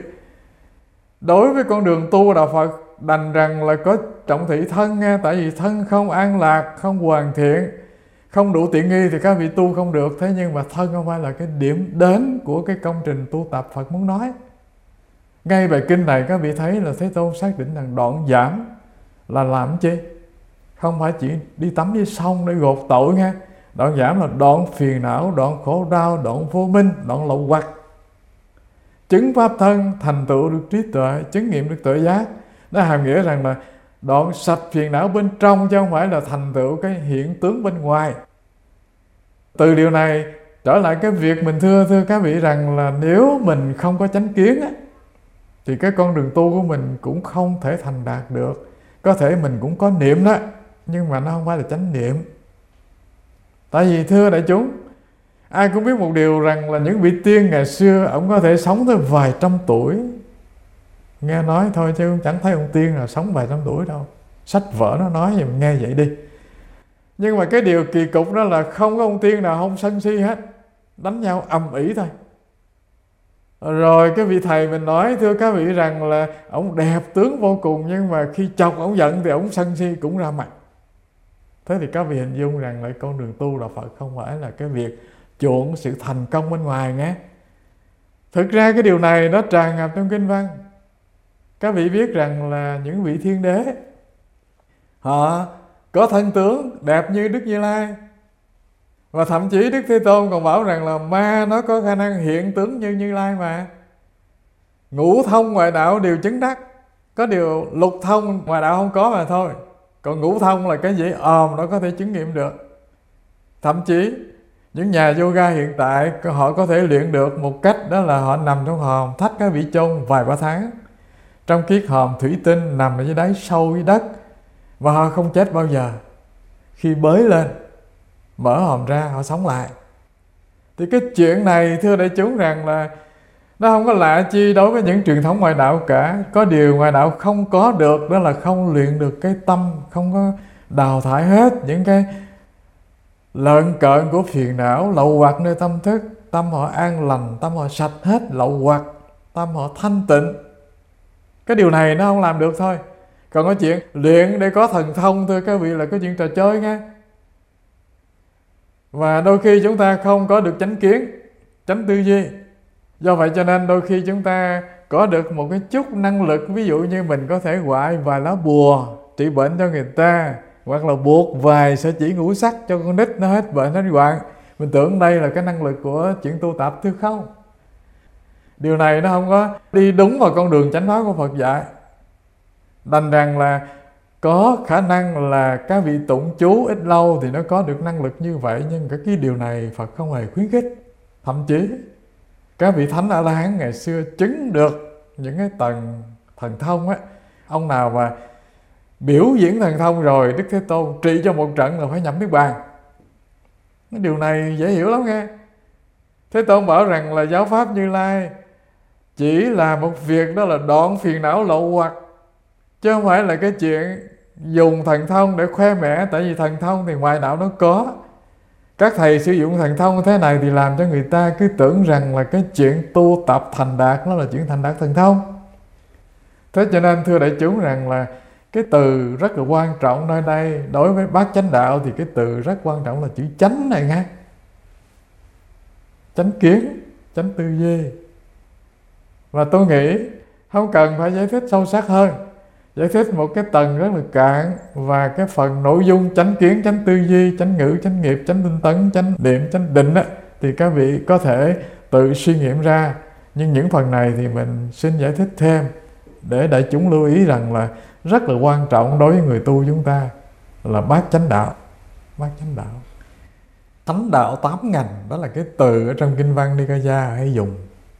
đối với con đường tu đạo Phật đành rằng là có trọng thị thân nghe. Tại vì thân không an lạc, không hoàn thiện, không đủ tiện nghi thì các vị tu không được. Thế nhưng mà thân không phải là cái điểm đến của cái công trình tu tập Phật muốn nói. Ngay bài kinh này các vị thấy là Thế Tôn xác định rằng đoạn giảm là làm chi? Không phải chỉ đi tắm với sông để gột tội nha. Đoạn giảm là đoạn phiền não, đoạn khổ đau, đoạn vô minh, đoạn lậu hoặc. Chứng pháp thân, thành tựu được trí tuệ, chứng nghiệm được tuệ giác. Nó hàm nghĩa rằng là đoạn sạch phiền não bên trong, chứ không phải là thành tựu cái hiện tướng bên ngoài. Từ điều này trở lại cái việc mình thưa các vị rằng là nếu mình không có chánh kiến á, thì cái con đường tu của mình cũng không thể thành đạt được. Có thể mình cũng có niệm đó, nhưng mà nó không phải là chánh niệm. Tại vì thưa đại chúng, ai cũng biết một điều rằng là những vị tiên ngày xưa ông có thể sống tới vài trăm tuổi. Nghe nói thôi chứ chẳng thấy ông tiên nào sống vài trăm tuổi đâu. Sách vở nó nói vậy mình nghe vậy đi. Nhưng mà cái điều kỳ cục đó là không có ông tiên nào không sân si hết. Đánh nhau ầm ĩ thôi. Rồi cái vị thầy mình nói thưa các vị rằng là ông đẹp tướng vô cùng, nhưng mà khi chọc ông giận thì ông sân si cũng ra mặt. Thế thì các vị hình dung rằng lại con đường tu đạo Phật không phải là cái việc chuộng sự thành công bên ngoài nghe. Thực ra cái điều này nó tràn ngập trong kinh văn. Các vị biết rằng là những vị thiên đế họ có thân tướng đẹp như Đức Như Lai. Và thậm chí Đức Thế Tôn còn bảo rằng là ma nó có khả năng hiện tướng như Như Lai mà. Ngũ thông ngoại đạo đều chứng đắc. Có điều lục thông ngoại đạo không có mà thôi. Còn ngũ thông là cái dễ ồm nó có thể chứng nghiệm được. Thậm chí những nhà yoga hiện tại họ có thể luyện được một cách, đó là họ nằm trong hòm thách các vị chôn vài ba tháng. Trong chiếc hòm thủy tinh nằm ở dưới đáy sâu dưới đất. Và họ không chết bao giờ. Khi bới lên, mở hòm ra họ sống lại. Thì cái chuyện này thưa đại chúng rằng là nó không có lạ chi đối với những truyền thống ngoại đạo cả. Có điều ngoại đạo không có được, đó là không luyện được cái tâm, không có đào thải hết những cái lợn cợn của phiền não, lậu hoặc nơi tâm thức. Tâm họ an lành, tâm họ sạch hết lậu hoặc, tâm họ thanh tịnh. Cái điều này nó không làm được thôi. Còn có chuyện luyện để có thần thông thưa các vị là có chuyện trò chơi nha. Và đôi khi chúng ta không có được chánh kiến, chánh tư duy. Do vậy cho nên đôi khi chúng ta có được một cái chút năng lực. Ví dụ như mình có thể quại vài lá bùa trị bệnh cho người ta, hoặc là buộc vài sợi chỉ ngũ sắc cho con nít nó hết bệnh hết hoạn. Mình tưởng đây là cái năng lực của chuyện tu tập, thưa không. Điều này nó không có đi đúng vào con đường chánh pháp của Phật dạy. Đành rằng là có khả năng là các vị tụng chú ít lâu thì nó có được năng lực như vậy. Nhưng cái điều này Phật không hề khuyến khích. Thậm chí các vị Thánh A-la-hán ngày xưa chứng được những cái tầng thần thông á. Ông nào mà biểu diễn thần thông rồi Đức Thế Tôn trị cho một trận là phải nhập Niết Bàn. Cái điều này dễ hiểu lắm nghe. Thế Tôn bảo rằng là giáo pháp Như Lai chỉ là một việc, đó là đoạn phiền não lậu hoặc, chứ không phải là cái chuyện dùng thần thông để khoe mẽ. Tại vì thần thông thì ngoại đạo nó có. Các thầy sử dụng thần thông thế này thì làm cho người ta cứ tưởng rằng là cái chuyện tu tập thành đạt nó là chuyện thành đạt thần thông. Thế cho nên thưa đại chúng rằng là cái từ rất là quan trọng nơi đây. Đối với bát chánh đạo thì cái từ rất quan trọng là chữ chánh này nghe. Chánh kiến, chánh tư duy. Và tôi nghĩ không cần phải giải thích sâu sắc hơn. Giải thích một cái tầng rất là cạn. Và cái phần nội dung chánh kiến, chánh tư duy, chánh ngữ, chánh nghiệp, chánh tinh tấn, chánh niệm, chánh định á, thì các vị có thể tự suy nghiệm ra. Nhưng những phần này thì mình xin giải thích thêm để đại chúng lưu ý rằng là rất là quan trọng đối với người tu chúng ta là bát chánh đạo. Bát chánh đạo, thánh đạo 8 ngành, đó là cái từ ở trong kinh văn Nikaya hay dùng.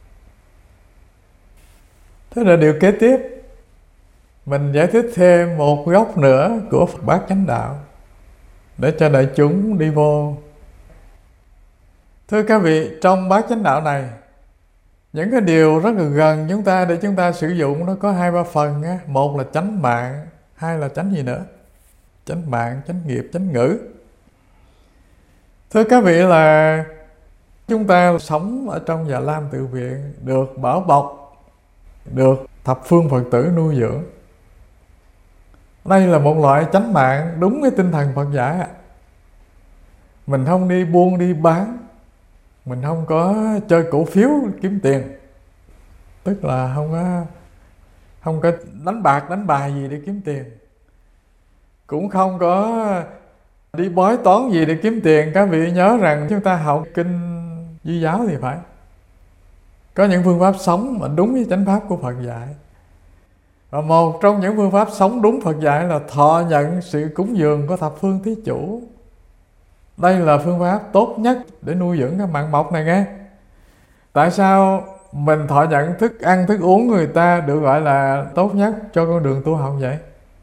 Thế là điều kế tiếp, mình giải thích thêm một góc nữa của bát chánh đạo để cho đại chúng đi vô. Thưa các vị, trong bát chánh đạo này, những cái điều rất là gần chúng ta để chúng ta sử dụng nó có 2-3 phần á. Một là chánh mạng, hai là chánh gì nữa? Chánh mạng, chánh nghiệp, chánh ngữ. Thưa các vị, là chúng ta sống ở trong Già Lam Tự Viện, được bảo bọc, được thập phương Phật tử nuôi dưỡng. Đây là một loại chánh mạng đúng cái tinh thần Phật dạy. Mình không đi buôn đi bán, mình không có chơi cổ phiếu kiếm tiền, tức là không có đánh bạc đánh bài gì để kiếm tiền, cũng không có đi bói toán gì để kiếm tiền. Các vị nhớ rằng chúng ta học kinh Duy Giáo thì phải có những phương pháp sống mà đúng với chánh pháp của Phật dạy. Và một trong những phương pháp sống đúng Phật dạy là thọ nhận sự cúng dường của thập phương thí chủ. Đây là phương pháp tốt nhất để nuôi dưỡng cái mạng mộc này nghe. Tại sao mình thọ nhận thức ăn thức uống người ta được gọi là tốt nhất cho con đường tu học vậy?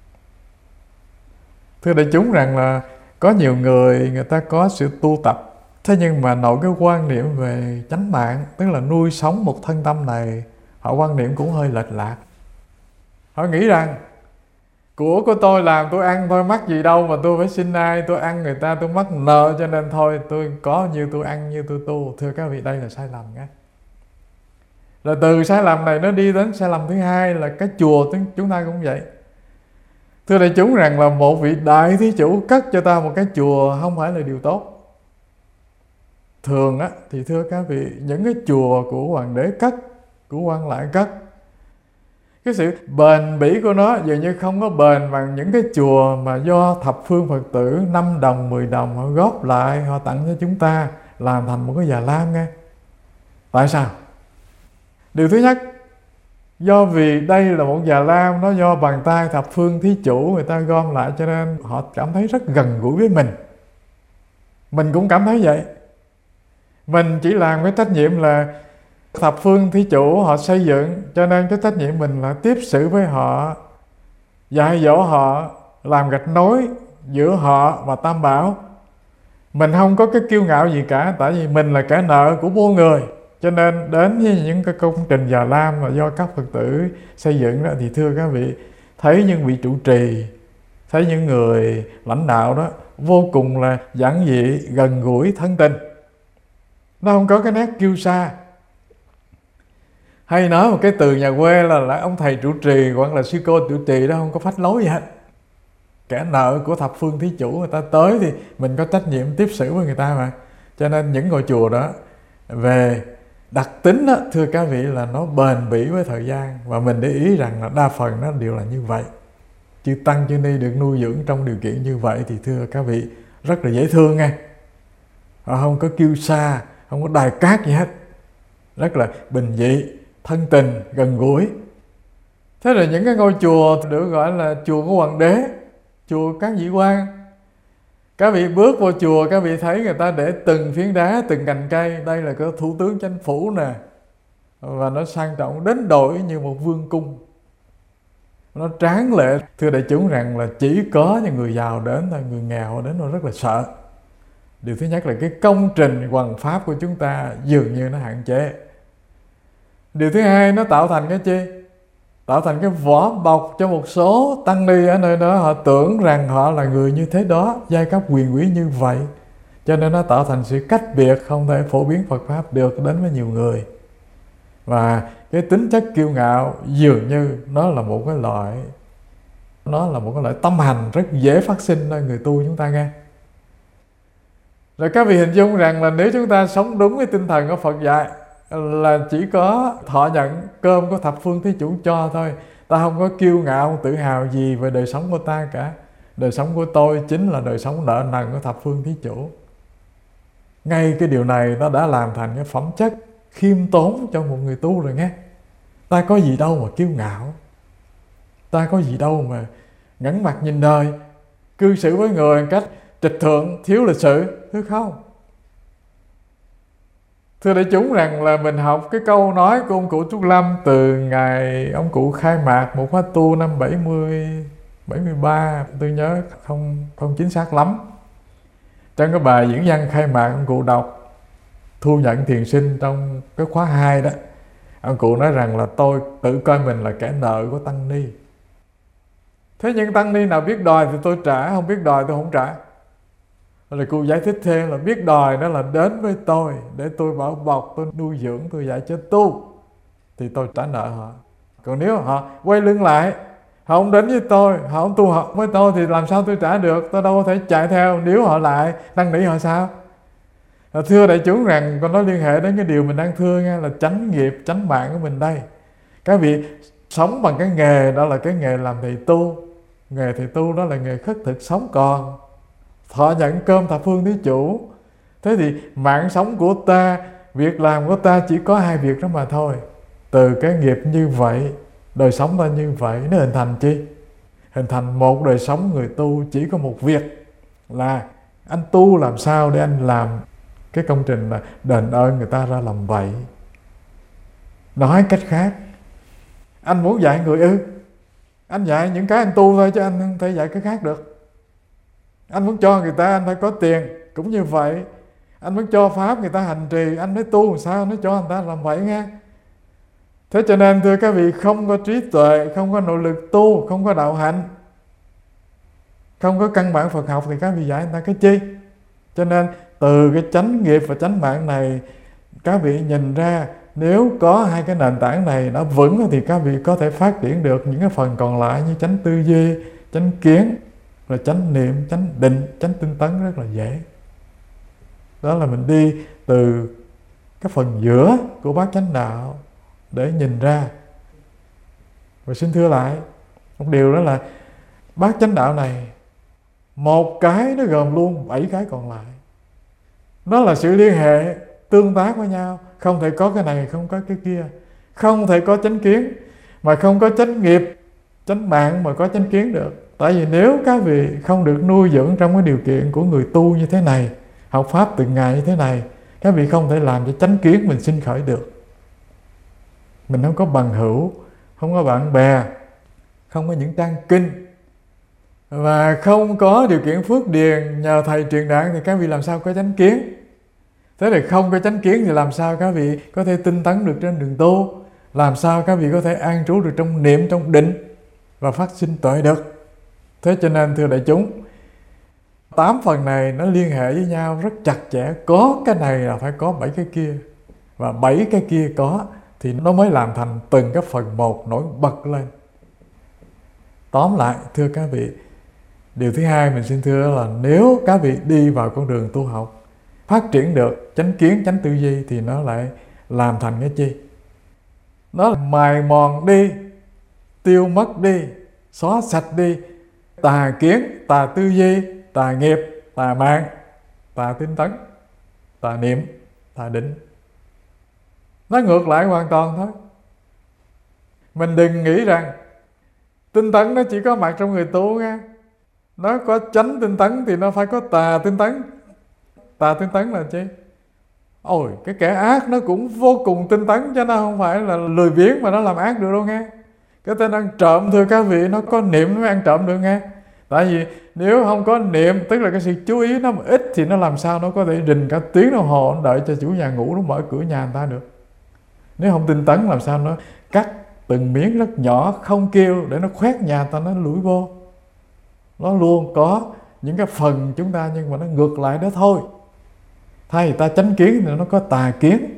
Thưa đại chúng rằng là có nhiều người ta có sự tu tập, thế nhưng mà nội cái quan niệm về chánh mạng, tức là nuôi sống một thân tâm này, họ quan niệm cũng hơi lệch lạc. Họ nghĩ rằng của tôi làm tôi ăn thôi, mắc gì đâu mà tôi phải xin ai, tôi ăn người ta tôi mắc nợ, cho nên thôi tôi có như tôi ăn như tôi tu. Thưa các vị, đây là sai lầm nghe. Rồi từ sai lầm này nó đi đến sai lầm thứ hai là cái chùa chúng ta cũng vậy. Thưa đại chúng rằng là một vị đại thí chủ cất cho ta một cái chùa không phải là điều tốt. Thường á thì thưa các vị, những cái chùa của hoàng đế cất, của quan lại cất, cái sự bền bỉ của nó dường như không có bền bằng những cái chùa mà do thập phương Phật tử 5 đồng, 10 đồng họ góp lại, họ tặng cho chúng ta làm thành một cái Già Lam nghe. Tại sao? Điều thứ nhất, do vì đây là một Già Lam, nó do bàn tay thập phương thí chủ người ta gom lại, cho nên họ cảm thấy rất gần gũi với mình. Mình cũng cảm thấy vậy. Mình chỉ làm cái trách nhiệm là thập phương thí chủ họ xây dựng, cho nên cái trách nhiệm mình là tiếp xử với họ, dạy dỗ họ, làm gạch nối giữa họ và Tam Bảo. Mình không có cái kiêu ngạo gì cả, tại vì mình là kẻ nợ của vô người. Cho nên đến với những cái công trình Già Lam mà do các Phật tử xây dựng đó, thì thưa các vị, thấy những vị trụ trì, thấy những người lãnh đạo đó vô cùng là giản dị, gần gũi, thân tình. Nó không có cái nét kiêu sa. Hay nói một cái từ nhà quê là ông thầy trụ trì hoặc là sư cô trụ trì đó không có phách lối gì hết. Kẻ nợ của thập phương thí chủ người ta tới thì mình có trách nhiệm tiếp xử với người ta mà. Cho nên những ngôi chùa đó về đặc tính đó, thưa các vị, là nó bền bỉ với thời gian. Và mình để ý rằng là đa phần nó đều là như vậy. Chư Tăng chư Ni được nuôi dưỡng trong điều kiện như vậy thì thưa các vị rất là dễ thương nghe. Họ không có kiêu sa, không có đài cát gì hết, rất là bình dị, thân tình, gần gũi. Thế rồi những cái ngôi chùa được gọi là chùa của hoàng đế, chùa các vị quan, các vị bước vào chùa các vị thấy người ta để từng phiến đá, từng cành cây, đây là cái thủ tướng chánh phủ nè, và nó sang trọng đến đổi như một vương cung, nó tráng lệ. Thưa đại chúng rằng là chỉ có những người giàu đến thôi, người nghèo đến nó rất là sợ. Điều thứ nhất là cái công trình hoằng pháp của chúng ta dường như nó hạn chế. Điều thứ hai, nó tạo thành cái chi? Tạo thành cái vỏ bọc cho một số tăng ni ở nơi đó, họ tưởng rằng họ là người như thế đó, giai cấp quyền quý như vậy, cho nên nó tạo thành sự cách biệt, không thể phổ biến Phật pháp được đến với nhiều người. Và cái tính chất kiêu ngạo dường như nó là một cái loại tâm hành rất dễ phát sinh nơi người tu chúng ta nghe. Rồi các vị hình dung rằng là nếu chúng ta sống đúng cái tinh thần của Phật dạy là chỉ có thọ nhận cơm của thập phương thí chủ cho thôi, ta không có kiêu ngạo tự hào gì về đời sống của ta cả. Đời sống của tôi chính là đời sống nợ nần của thập phương thí chủ. Ngay cái điều này nó đã làm thành cái phẩm chất khiêm tốn cho một người tu rồi nghe. Ta có gì đâu mà kiêu ngạo, ta có gì đâu mà ngẩng mặt nhìn đời, cư xử với người cách trịch thượng, thiếu lịch sự, thứ không. Thưa đại chúng rằng là mình học cái câu nói của ông cụ Trúc Lâm từ ngày ông cụ khai mạc một khóa tu năm 73, tôi nhớ không chính xác lắm. Trong cái bài diễn văn khai mạc ông cụ đọc thu nhận thiền sinh trong cái khóa 2 đó, ông cụ nói rằng là tôi tự coi mình là kẻ nợ của tăng ni. Thế nhưng tăng ni nào biết đòi thì tôi trả, không biết đòi tôi không trả. Rồi cụ giải thích thêm là biết đòi đó là đến với tôi để tôi bảo bọc, tôi nuôi dưỡng, tôi dạy cho tu, thì tôi trả nợ họ. Còn nếu họ quay lưng lại, họ không đến với tôi, họ không tu học với tôi, thì làm sao tôi trả được? Tôi đâu có thể chạy theo nếu họ lại năn nỉ họ sao? Thưa đại chúng rằng con nói liên hệ đến cái điều mình đang thưa nha, là chánh nghiệp, chánh mạng của mình đây. Các vị sống bằng cái nghề đó là cái nghề làm thầy tu. Nghề thầy tu đó là nghề khất thực sống còn, thọ nhận cơm thập phương thí chủ. Thế thì mạng sống của ta, việc làm của ta chỉ có 2 việc đó mà thôi. Từ cái nghiệp như vậy, đời sống ta như vậy, nó hình thành chi? Hình thành một đời sống người tu chỉ có một việc, là anh tu làm sao để anh làm cái công trình là đền ơn người ta ra làm vậy. Nói cách khác, anh muốn dạy người ư? Anh dạy những cái anh tu thôi chứ anh không thể dạy cái khác được. Anh muốn cho người ta, anh phải có tiền, cũng như vậy. Anh muốn cho pháp người ta hành trì, anh mới tu làm sao nó cho người ta làm vậy nghe. Thế cho nên thưa các vị, không có trí tuệ, không có nội lực tu, không có đạo hạnh, không có căn bản Phật học thì các vị dạy người ta cái chi? Cho nên từ cái chánh nghiệp và chánh mạng này, các vị nhìn ra nếu có 2 cái nền tảng này nó vững thì các vị có thể phát triển được những cái phần còn lại như chánh tư duy, chánh kiến, rồi chánh niệm, chánh định, chánh tinh tấn rất là dễ. Đó là mình đi từ cái phần giữa của bát chánh đạo để nhìn ra. Và xin thưa lại một điều, đó là bát chánh đạo này, một cái nó gồm luôn 7 cái còn lại. Nó là sự liên hệ, tương tác với nhau. Không thể có cái này, không có cái kia. Không thể có chánh kiến mà không có chánh nghiệp, chánh mạng mà có chánh kiến được. Tại vì nếu các vị không được nuôi dưỡng trong cái điều kiện của người tu như thế này, học pháp từng ngày như thế này, các vị không thể làm cho chánh kiến mình sinh khởi được. Mình không có bằng hữu, không có bạn bè, không có những trang kinh, và không có điều kiện phước điền nhờ thầy truyền đạt, thì các vị làm sao có chánh kiến? Thế thì không có chánh kiến thì làm sao các vị có thể tinh tấn được trên đường tu? Làm sao các vị có thể an trú được trong niệm, trong định và phát sinh tuệ được? Thế cho nên thưa đại chúng, 8 phần này nó liên hệ với nhau rất chặt chẽ. Có cái này là phải có 7 cái kia, và 7 cái kia có thì nó mới làm thành từng cái phần một nổi bật lên. Tóm lại thưa các vị, điều thứ hai mình xin thưa là nếu các vị đi vào con đường tu học, phát triển được chánh kiến, chánh tư duy, thì nó lại làm thành cái chi? Nó là mài mòn đi, tiêu mất đi, xóa sạch đi tà kiến, tà tư duy, tà nghiệp, tà mạng, tà tinh tấn, tà niệm, tà định. Nó ngược lại hoàn toàn thôi. Mình đừng nghĩ rằng tinh tấn nó chỉ có mặt trong người tu nha. Nó có chánh tinh tấn thì nó phải có tà tinh tấn. Tà tinh tấn là chi? Ôi, cái kẻ ác nó cũng vô cùng tinh tấn, chứ nó không phải là lười biếng mà nó làm ác được đâu nghe. Cái tên ăn trộm thưa các vị, nó có niệm nó mới ăn trộm được nghe. Tại vì nếu không có niệm, tức là cái sự chú ý nó ít, thì nó làm sao nó có thể rình cả tiếng đồng hồ nó đợi cho chủ nhà ngủ, nó mở cửa nhà người ta được. Nếu không tinh tấn làm sao nó cắt từng miếng rất nhỏ, không kêu để nó khoét nhà người ta, nó lủi vô. Nó luôn có những cái phần chúng ta, nhưng mà nó ngược lại đó thôi. Thay vì ta chánh kiến thì nó có tà kiến,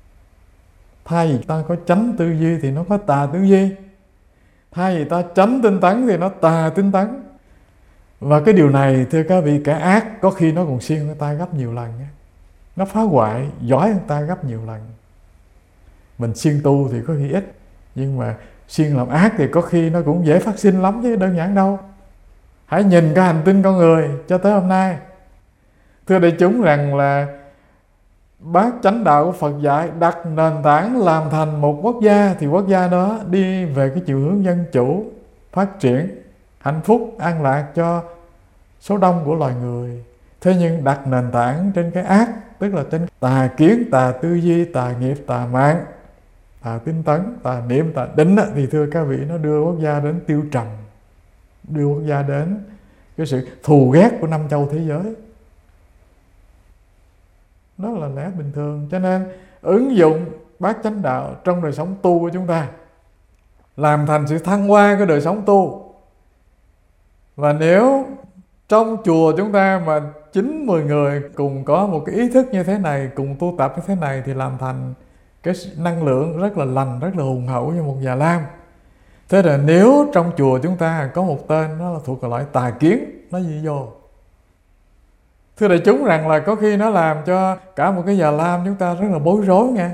thay vì ta có chánh tư duy thì nó có tà tư duy, thay vì ta chánh tinh tấn thì nó tà tinh tấn. Và cái điều này thưa các vị, kẻ ác có khi nó còn siêng người ta gấp nhiều lần. Nó phá hoại giỏi người ta gấp nhiều lần. Mình siêng tu thì có khi ít, nhưng mà siêng làm ác thì có khi nó cũng dễ phát sinh lắm chứ đơn giản đâu. Hãy nhìn cái hành tinh con người cho tới hôm nay. Thưa đại chúng rằng là bát chánh đạo của Phật dạy đặt nền tảng làm thành một quốc gia, thì quốc gia đó đi về cái chiều hướng dân chủ, phát triển, hạnh phúc, an lạc cho số đông của loài người. Thế nhưng đặt nền tảng trên cái ác, tức là trên tà kiến, tà tư duy, tà nghiệp, tà mạng, tà tinh tấn, tà niệm, tà định, thì thưa các vị, nó đưa quốc gia đến tiêu trầm, đưa quốc gia đến cái sự thù ghét của 5 châu thế giới. đó là lẽ bình thường. Cho nên ứng dụng bát chánh đạo trong đời sống tu của chúng ta, làm thành sự thăng hoa của đời sống tu. Và nếu trong chùa chúng ta mà 9-10 người cùng có một cái ý thức như thế này, cùng tu tập như thế này, thì làm thành cái năng lượng rất là lành, rất là hùng hậu như một già lam. Thế là nếu trong chùa chúng ta có một tên nó là thuộc loại tà kiến, nó gì vô? Thưa đại chúng rằng là có khi nó làm cho cả một cái già lam chúng ta rất là bối rối nha.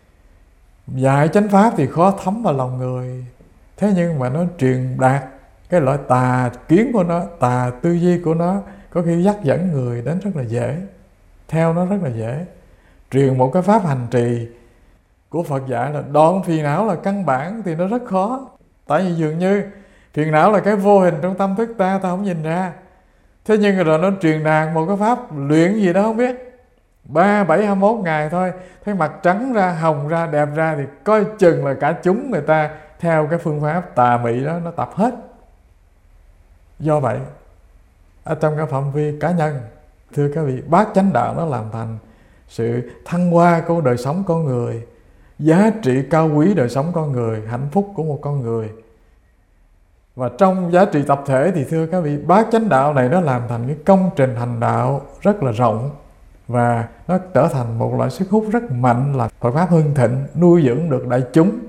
Dạy chánh pháp thì khó thấm vào lòng người, thế nhưng mà nó truyền đạt cái loại tà kiến của nó, tà tư duy của nó, có khi dắt dẫn người đến rất là dễ, theo nó rất là dễ. Truyền một cái pháp hành trì của Phật dạy là đoạn phiền não là căn bản thì nó rất khó. Tại vì dường như phiền não là cái vô hình trong tâm thức ta không nhìn ra. Thế nhưng rồi nó truyền đạt một cái pháp luyện gì đó không biết, 3, 7, 21 ngày thôi, thấy mặt trắng ra, hồng ra, đẹp ra, thì coi chừng là cả chúng người ta theo cái phương pháp tà mị đó nó tập hết. Do vậy, ở trong cái phạm vi cá nhân, thưa các vị, bát chánh đạo nó làm thành sự thăng hoa của đời sống con người, giá trị cao quý đời sống con người, hạnh phúc của một con người. Và trong giá trị tập thể thì thưa các vị, bát chánh đạo này nó làm thành cái công trình hành đạo rất là rộng, và nó trở thành một loại sức hút rất mạnh, là Phật pháp hưng thịnh, nuôi dưỡng được đại chúng.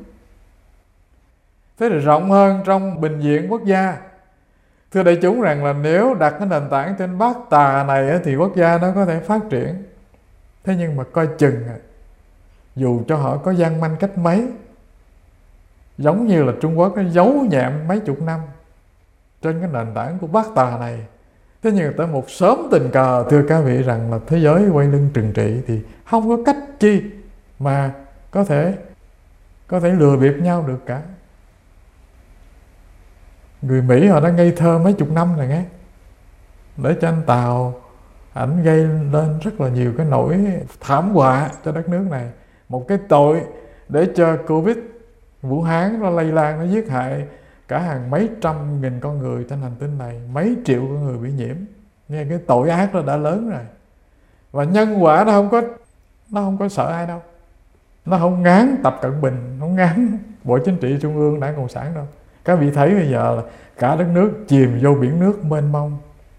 Thế thì rộng hơn trong bình diện quốc gia. Thưa đại chúng rằng là nếu đặt cái nền tảng trên bát tà này thì quốc gia nó có thể phát triển. Thế nhưng mà coi chừng, dù cho họ có gian manh cách mấy, giống như là Trung Quốc nó giấu nhẹm mấy chục năm trên cái nền tảng của bát tà này, thế nhưng tới một sớm tình cờ, thưa các vị, rằng là thế giới quay lưng trừng trị, thì không có cách chi mà có thể lừa bịp nhau được cả. Người Mỹ họ đã ngây thơ mấy chục năm rồi nghe, để cho anh Tàu ảnh gây lên rất là nhiều cái nỗi thảm họa cho đất nước này. Một cái tội để cho Covid Vũ Hán nó lây lan, nó giết hại cả hàng mấy trăm nghìn con người trên hành tinh này, mấy triệu con người bị nhiễm. Nghe cái tội ác nó đã lớn rồi. Và nhân quả nó không có sợ ai đâu. Nó không ngán Tập Cận Bình, không ngán Bộ Chính trị Trung ương Đảng Cộng sản đâu. Các vị thấy bây giờ là cả đất nước chìm vô biển nước mênh mông.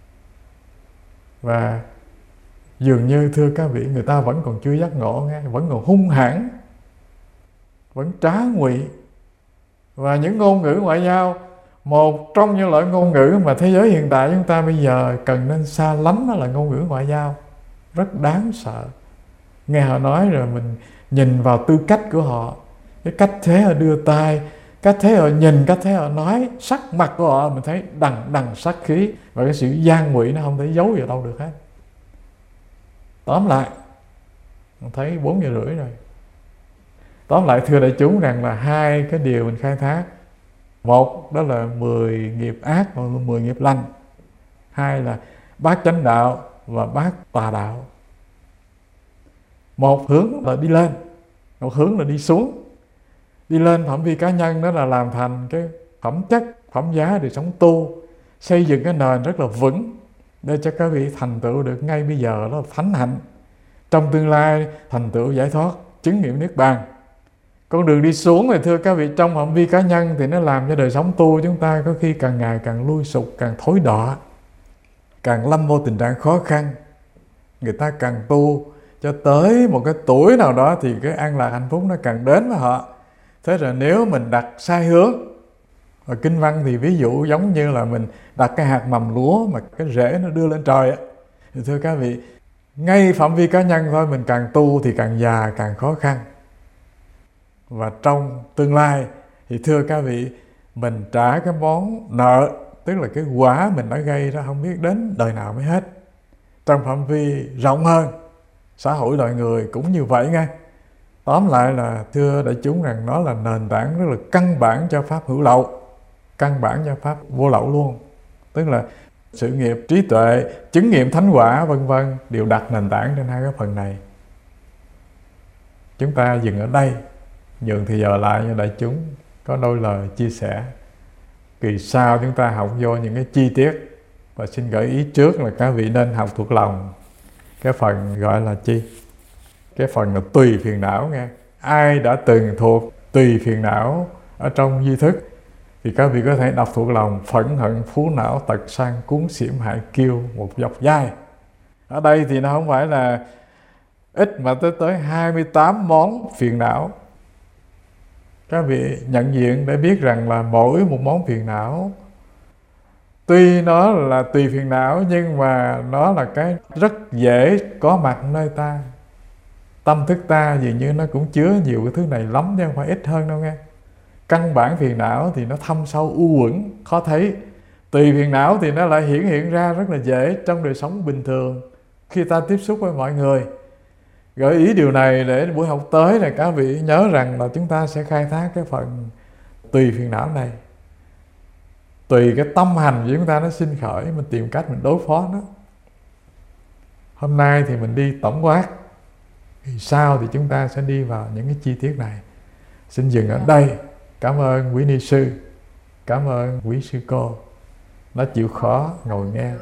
Và dường như, thưa các vị, người ta vẫn còn chưa giác ngộ nghe, vẫn còn hung hãn, vẫn trá ngụy. Và những ngôn ngữ ngoại giao, một trong những loại ngôn ngữ mà thế giới hiện tại chúng ta bây giờ cần nên xa lánh, đó là ngôn ngữ ngoại giao. Rất đáng sợ. Nghe họ nói rồi mình nhìn vào tư cách của họ, cái cách thế họ đưa tay, cách thế họ nhìn, cách thế họ nói, sắc mặt của họ mình thấy đằng sát khí, và cái sự gian ngụy nó không thể giấu vào đâu được hết. Tóm lại, mình thấy 4 giờ rưỡi rồi. Tóm lại thưa đại chúng rằng là 2 cái điều mình khai thác. Một, đó là 10 nghiệp ác và 10 nghiệp lành. 2 là bát chánh đạo và bát tà đạo. Một hướng là đi lên, một hướng là đi xuống. Đi lên phạm vi cá nhân đó là làm thành cái phẩm chất, phẩm giá để sống tu, xây dựng cái nền rất là vững để cho các vị thành tựu được ngay bây giờ, đó là thánh hạnh. Trong tương lai thành tựu giải thoát, chứng nghiệm niết bàn. Con đường đi xuống thì thưa các vị, trong phạm vi cá nhân thì nó làm cho đời sống tu chúng ta có khi càng ngày càng lui sụp, càng thối đọa, càng lâm vô tình trạng khó khăn. Người ta càng tu cho tới một cái tuổi nào đó thì cái an lạc hạnh phúc nó càng đến với họ. Thế rồi nếu mình đặt sai hướng, ở kinh văn thì ví dụ giống như là mình đặt cái hạt mầm lúa mà cái rễ nó đưa lên trời á, thì thưa các vị, ngay phạm vi cá nhân thôi, mình càng tu thì càng già, càng khó khăn. Và trong tương lai thì thưa các vị, mình trả cái món nợ, tức là cái quả mình đã gây ra không biết đến đời nào mới hết. Trong phạm vi rộng hơn, xã hội loài người cũng như vậy nghe. Tóm lại là thưa đại chúng rằng nó là nền tảng rất là căn bản cho pháp hữu lậu, căn bản cho pháp vô lậu luôn. Tức là sự nghiệp trí tuệ, chứng nghiệm thánh quả vân vân đều đặt nền tảng trên 2 cái phần này. Chúng ta dừng ở đây, nhường thì giờ lại cho đại chúng có đôi lời chia sẻ. Kỳ sau chúng ta học vô những cái chi tiết, và xin gợi ý trước là các vị nên học thuộc lòng cái phần gọi là chi? cái phần là tùy phiền não nghe. Ai đã từng thuộc tùy phiền não ở trong duy thức thì các vị có thể đọc thuộc lòng: phẫn hận phú não tật sang cuốn xỉm hại kiêu một dọc dai. Ở đây thì nó không phải là ít mà tới 28 món phiền não. Các vị nhận diện để biết rằng là mỗi một món phiền não, tuy nó là tùy phiền não nhưng mà nó là cái rất dễ có mặt nơi ta. Tâm thức ta dường như nó cũng chứa nhiều cái thứ này lắm chứ không phải ít hơn đâu nghe. Căn bản phiền não thì nó thâm sâu u uẩn, khó thấy. Tùy phiền não thì nó lại hiện ra rất là dễ trong đời sống bình thường khi ta tiếp xúc với mọi người. Gợi ý điều này để buổi học tới là các vị nhớ rằng là chúng ta sẽ khai thác cái phần tùy phiền não này. Tùy cái tâm hành của chúng ta nó sinh khởi, mình tìm cách mình đối phó nó. Hôm nay thì mình đi tổng quát, thì sau thì chúng ta sẽ đi vào những cái chi tiết này. Xin dừng ở đây. Cảm ơn quý ni sư, cảm ơn quý sư cô đã chịu khó ngồi nghe.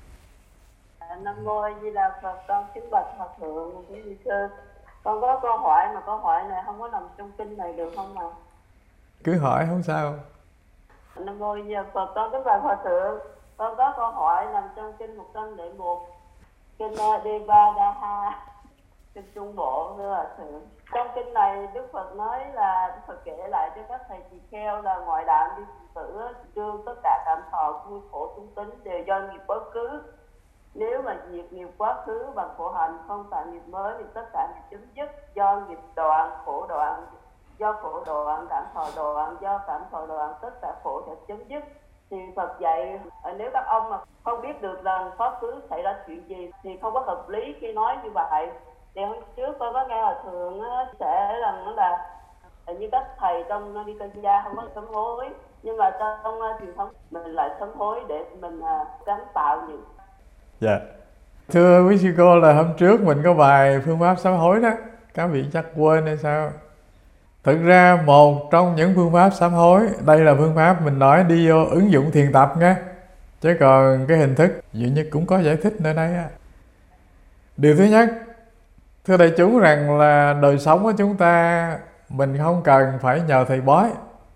Nam mô A Di Đà Phật. Con kính bạch Hòa thượng quý ni sư, con có câu hỏi mà câu hỏi này không có nằm trong kinh này được không ạ? Cứ hỏi không sao. Nam mô A Di Đà Phật. Con kính bạch Hòa thượng, con có câu hỏi nằm trong kinh 101, kinh Devadaha, kinh Trung Bộ nữa Hòa thượng. Trong kinh này Đức Phật nói là Đức Phật kể lại cho các thầy tỳ kheo là ngoại đạo đi tử đương tất cả cảm thọ vui khổ trung tính đều do nghiệp quá khứ. Nếu mà diệt nghiệp quá khứ bằng khổ hạnh, không tạo nghiệp mới thì tất cả nghiệp chấm dứt. Do nghiệp đoạn, khổ đoạn, do khổ đoạn, cảm thọ đoạn, do cảm thọ đoạn, tất cả khổ sẽ chấm dứt. Thì Phật dạy nếu các ông mà không biết được rằng quá khứ xảy ra chuyện gì thì không có hợp lý khi nói như vậy. Thì hôm trước con có nghe Hòa thượng sẽ rằng là như các thầy trong Nikaya không có sám hối, nhưng mà trong truyền thống mình lại sám hối để mình gắn tạo nhiều. Dạ. Thưa quý sư cô, là hôm trước mình có bài phương pháp sám hối đó, các vị chắc quên hay sao? Thực ra một trong những phương pháp sám hối, đây là phương pháp mình nói đi vô ứng dụng thiền tập nghe. Chứ còn cái hình thức dường như cũng có giải thích nơi đây á. Điều thứ nhất, thưa đại chúng rằng là đời sống của chúng ta mình không cần phải nhờ thầy bói,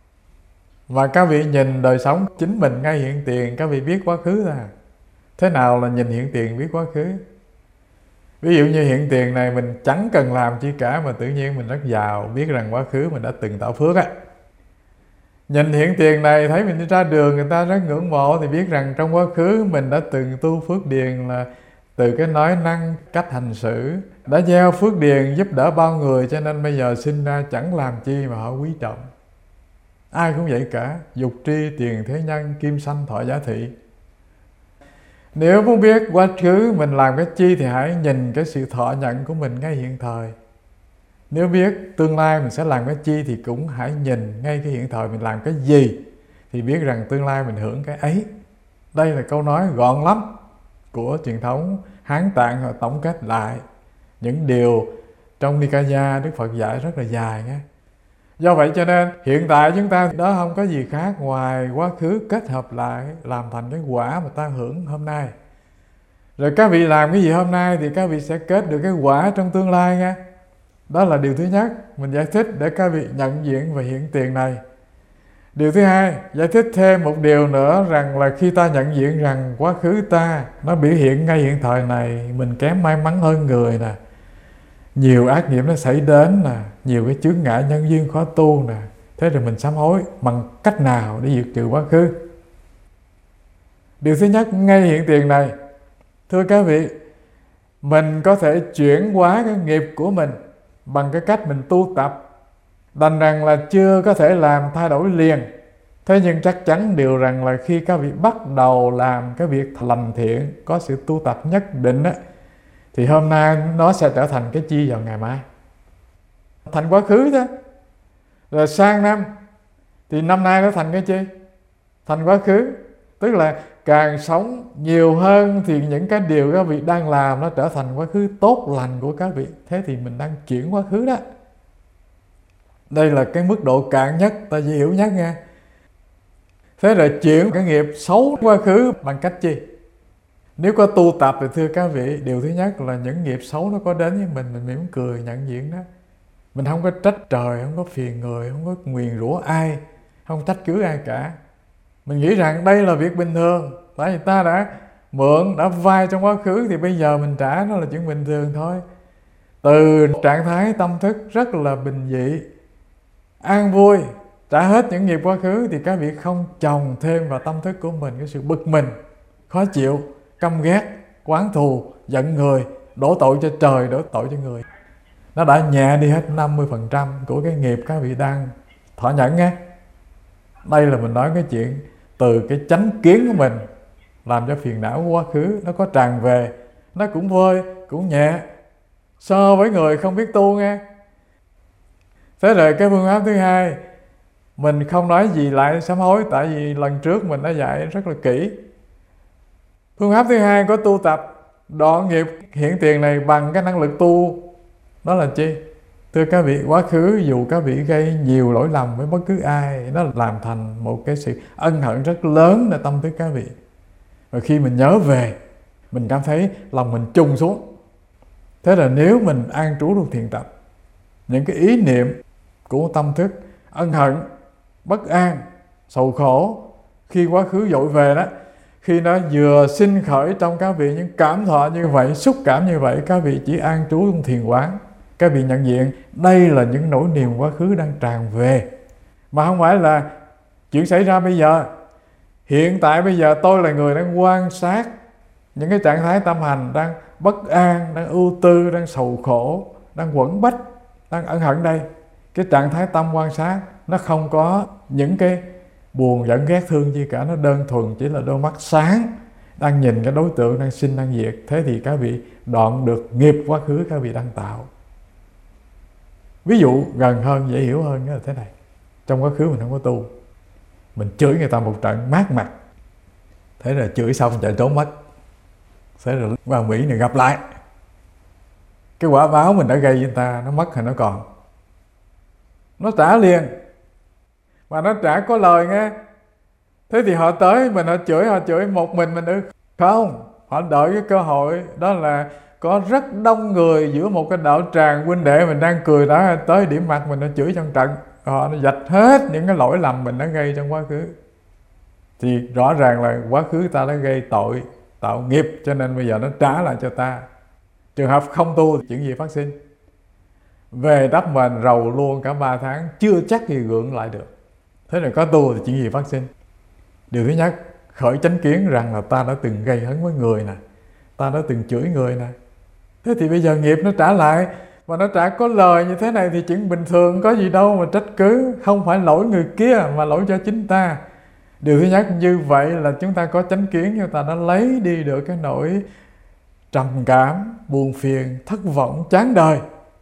mà các vị nhìn đời sống chính mình ngay hiện tiền, các vị biết quá khứ ra. Thế nào là nhìn hiện tiền biết quá khứ? Ví dụ như hiện tiền này mình chẳng cần làm chi cả mà tự nhiên mình rất giàu, biết rằng quá khứ mình đã từng tạo phước á. Nhìn hiện tiền này thấy mình đi ra đường người ta rất ngưỡng mộ thì biết rằng trong quá khứ mình đã từng tu phước điền, là từ cái nói năng, cách hành xử đã gieo phước điền giúp đỡ bao người, cho nên bây giờ sinh ra chẳng làm chi mà họ quý trọng. Ai cũng vậy cả, dục tri tiền thế nhân, kim sanh thọ giá thị. Nếu muốn biết quá khứ mình làm cái chi thì hãy nhìn cái sự thọ nhận của mình ngay hiện thời. Nếu biết tương lai mình sẽ làm cái chi thì cũng hãy nhìn ngay cái hiện thời mình làm cái gì thì biết rằng tương lai mình hưởng cái ấy. Đây là câu nói gọn lắm của truyền thống Hán Tạng, họ tổng kết lại những điều trong Nikaya Đức Phật dạy rất là dài nghe. Do vậy cho nên hiện tại chúng ta đó không có gì khác ngoài quá khứ kết hợp lại làm thành cái quả mà ta hưởng hôm nay. Rồi các vị làm cái gì hôm nay thì các vị sẽ kết được cái quả trong tương lai nha. Đó là điều thứ nhất mình giải thích để các vị nhận diện về hiện tiền này. Điều thứ hai, giải thích thêm một điều nữa rằng là khi ta nhận diện rằng quá khứ ta nó biểu hiện ngay hiện thời này, mình kém may mắn hơn người nè, nhiều ác nghiệp nó xảy đến nè, nhiều cái chướng ngại nhân duyên khó tu nè, thế rồi mình sám hối bằng cách nào để diệt trừ quá khứ? Điều thứ nhất, ngay hiện tiền này, thưa các vị, mình có thể chuyển hóa cái nghiệp của mình bằng cái cách mình tu tập. Đành rằng là chưa có thể làm thay đổi liền, thế nhưng chắc chắn điều rằng là khi các vị bắt đầu làm cái việc lành thiện, có sự tu tập nhất định á, thì hôm nay nó sẽ trở thành cái chi vào ngày mai, thành quá khứ đó. Rồi sang năm thì năm nay nó thành cái chi? Thành quá khứ. Tức là càng sống nhiều hơn thì những cái điều các vị đang làm nó trở thành quá khứ tốt lành của các vị. Thế thì mình đang chuyển quá khứ đó. Đây là cái mức độ cạn nhất, ta dễ hiểu nhất nha. Thế rồi chuyển cái nghiệp xấu quá khứ bằng cách chi? Nếu có tu tập thì thưa các vị, điều thứ nhất là những nghiệp xấu nó có đến với mình mỉm cười nhận diện đó. Mình không có trách trời, không có phiền người, không có nguyền rủa ai, không trách cứ ai cả. Mình nghĩ rằng đây là việc bình thường, tại vì ta đã mượn, đã vay trong quá khứ thì bây giờ mình trả, nó là chuyện bình thường thôi. Từ trạng thái tâm thức rất là bình dị, an vui, trả hết những nghiệp quá khứ, thì các vị không chồng thêm vào tâm thức của mình cái sự bực mình, khó chịu, căm ghét, oán thù, giận người, đổ tội cho trời, đổ tội cho người. Nó đã nhẹ đi hết 50% của cái nghiệp các vị đang thọ nhận nghe. Đây là mình nói cái chuyện từ cái chánh kiến của mình, làm cho phiền não của quá khứ nó có tràn về, nó cũng vơi, cũng nhẹ so với người không biết tu nghe. Thế rồi cái phương pháp thứ hai, mình không nói gì lại sám hối, tại vì lần trước mình đã dạy rất là kỹ. Phương pháp thứ hai có tu tập đoạn nghiệp hiện tiền này bằng cái năng lực tu, đó là chi? Thưa các vị, quá khứ dù các vị gây nhiều lỗi lầm với bất cứ ai, nó làm thành một cái sự ân hận rất lớnในtâm thức các vị. Và khi mình nhớ về, mình cảm thấy lòng mình trùng xuống. Thế là nếu mình an trú được thiền tập, những cái ý niệm của tâm thức ân hận, bất an, sầu khổ khi quá khứ dội về đó, khi nó vừa sinh khởi trong các vị những cảm thọ như vậy, xúc cảm như vậy, các vị chỉ an trú trong thiền quán. Các vị nhận diện đây là những nỗi niềm quá khứ đang tràn về, mà không phải là chuyện xảy ra bây giờ. Hiện tại bây giờ tôi là người đang quan sát những cái trạng thái tâm hành đang bất an, đang ưu tư, đang sầu khổ, đang quẫn bách, đang ân hận đây. Cái trạng thái tâm quan sát nó không có những cái buồn, giận, ghét, thương gì cả. Nó đơn thuần chỉ là đôi mắt sáng đang nhìn cái đối tượng đang sinh, đang diệt. Thế thì các vị đoạn được nghiệp quá khứ các vị đang tạo. Ví dụ gần hơn, dễ hiểu hơn là thế này. Trong quá khứ mình không có tu, mình chửi người ta một trận mát mặt, thế là chửi xong chạy trốn mất. Thế rồi qua Mỹ này gặp lại, cái quả báo mình đã gây với người ta nó mất hay nó còn? Nó trả liền, mà nó trả có lời nghe. Thế thì họ tới mình, họ chửi một mình được không? Họ đợi cái cơ hội đó là có rất đông người giữa một cái đạo tràng huynh đệ mình đang cười đó, tới điểm mặt mình, nó chửi trong trận, họ nó dạch hết những cái lỗi lầm mình đã gây trong quá khứ. Thì rõ ràng là quá khứ ta đã gây tội, tạo nghiệp, cho nên bây giờ nó trả lại cho ta. Trường hợp không tu thì chuyện gì phát sinh? Về đắp mền rầu luôn cả 3 tháng, chưa chắc gì gượng lại được. Thế rồi có tu thì chuyện gì phát sinh? Điều thứ nhất, khởi chánh kiến rằng là ta đã từng gây hấn với người nè, ta đã từng chửi người nè. Thế thì bây giờ nghiệp nó trả lại, mà nó trả có lời như thế này thì chuyện bình thường, có gì đâu mà trách cứ. Không phải lỗi người kia mà lỗi cho chính ta. Điều thứ nhất, như vậy là chúng ta có chánh kiến, chúng ta đã lấy đi được cái nỗi trầm cảm, buồn phiền, thất vọng, chán đời.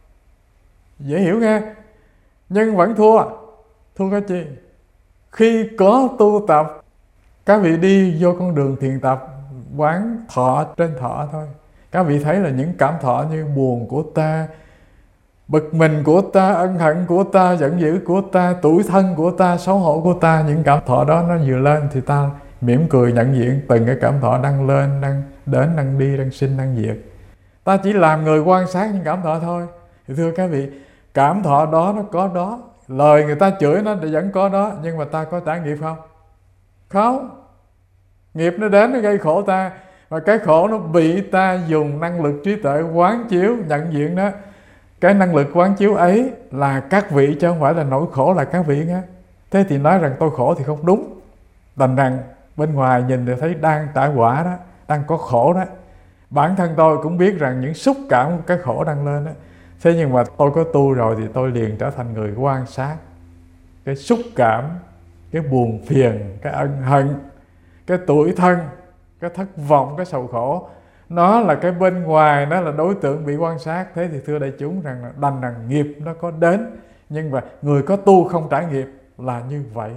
Dễ hiểu nghe. Nhưng vẫn thua cái chi? Khi có tu tập, các vị đi vô con đường thiền tập, quán thọ trên thọ thôi. Các vị thấy là những cảm thọ như buồn của ta, bực mình của ta, ân hận của ta, giận dữ của ta, tủi thân của ta, xấu hổ của ta, những cảm thọ đó nó vừa lên thì ta mỉm cười nhận diện từng cái cảm thọ đang lên, đang đến, đang đi, đang sinh, đang diệt. Ta chỉ làm người quan sát những cảm thọ thôi. Thì thưa các vị, cảm thọ đó nó có đó, lời người ta chửi nó vẫn có đó, nhưng mà ta có trả nghiệp không? Không. Nghiệp nó đến nó gây khổ ta, và cái khổ nó bị ta dùng năng lực trí tuệ quán chiếu nhận diện đó. Cái năng lực quán chiếu ấy là các vị, chứ không phải là nỗi khổ là các vị nghe. Thế thì nói rằng tôi khổ thì không đúng. Đành rằng bên ngoài nhìn thì thấy đang trải quả đó, đang có khổ đó. Bản thân tôi cũng biết rằng những xúc cảm của cái khổ đang lên đó. Thế nhưng mà tôi có tu rồi thì tôi liền trở thành người quan sát cái xúc cảm, cái buồn phiền, cái ân hận, cái tủi thân, cái thất vọng, cái sầu khổ. Nó là cái bên ngoài, nó là đối tượng bị quan sát. Thế thì thưa đại chúng rằng là đành rằng nghiệp nó có đến, nhưng mà người có tu không trải nghiệp là như vậy.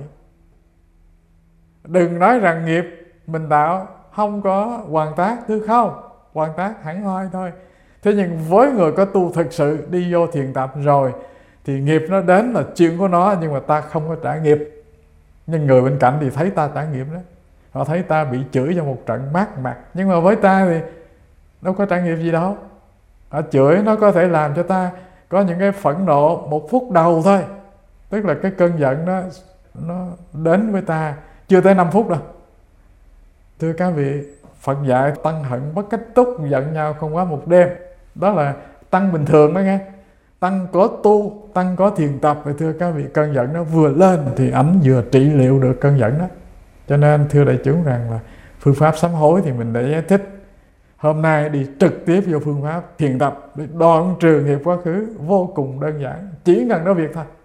Đừng nói rằng nghiệp mình tạo không có hoàn tác, thứ không, hoàn tác hẳn hoi thôi. Thế nhưng với người có tu thực sự đi vô thiền tập rồi thì nghiệp nó đến là chuyện của nó, nhưng mà ta không có trả nghiệp. Nhưng người bên cạnh thì thấy ta trả nghiệp đó. Họ thấy ta bị chửi cho một trận mát mặt, nhưng mà với ta thì đâu có trải nghiệm gì đâu. Họ chửi nó có thể làm cho ta có những cái phẫn nộ một phút đầu thôi, tức là cái cơn giận đó nó đến với ta chưa tới 5 phút đâu. Thưa các vị, Phật dạy tăng hận bất cách túc, giận nhau không quá một đêm. Đó là tăng bình thường đó nghe. Tăng có tu, tăng có thiền tập. Và thưa các vị, cơn giận nó vừa lên thì ảnh vừa trị liệu được cơn giận đó. Cho nên thưa đại chúng rằng là phương pháp sám hối thì mình đã giải thích. Hôm nay đi trực tiếp vô phương pháp thiền tập để đoạn trừ nghiệp quá khứ, vô cùng đơn giản, chỉ cần đó việc thôi.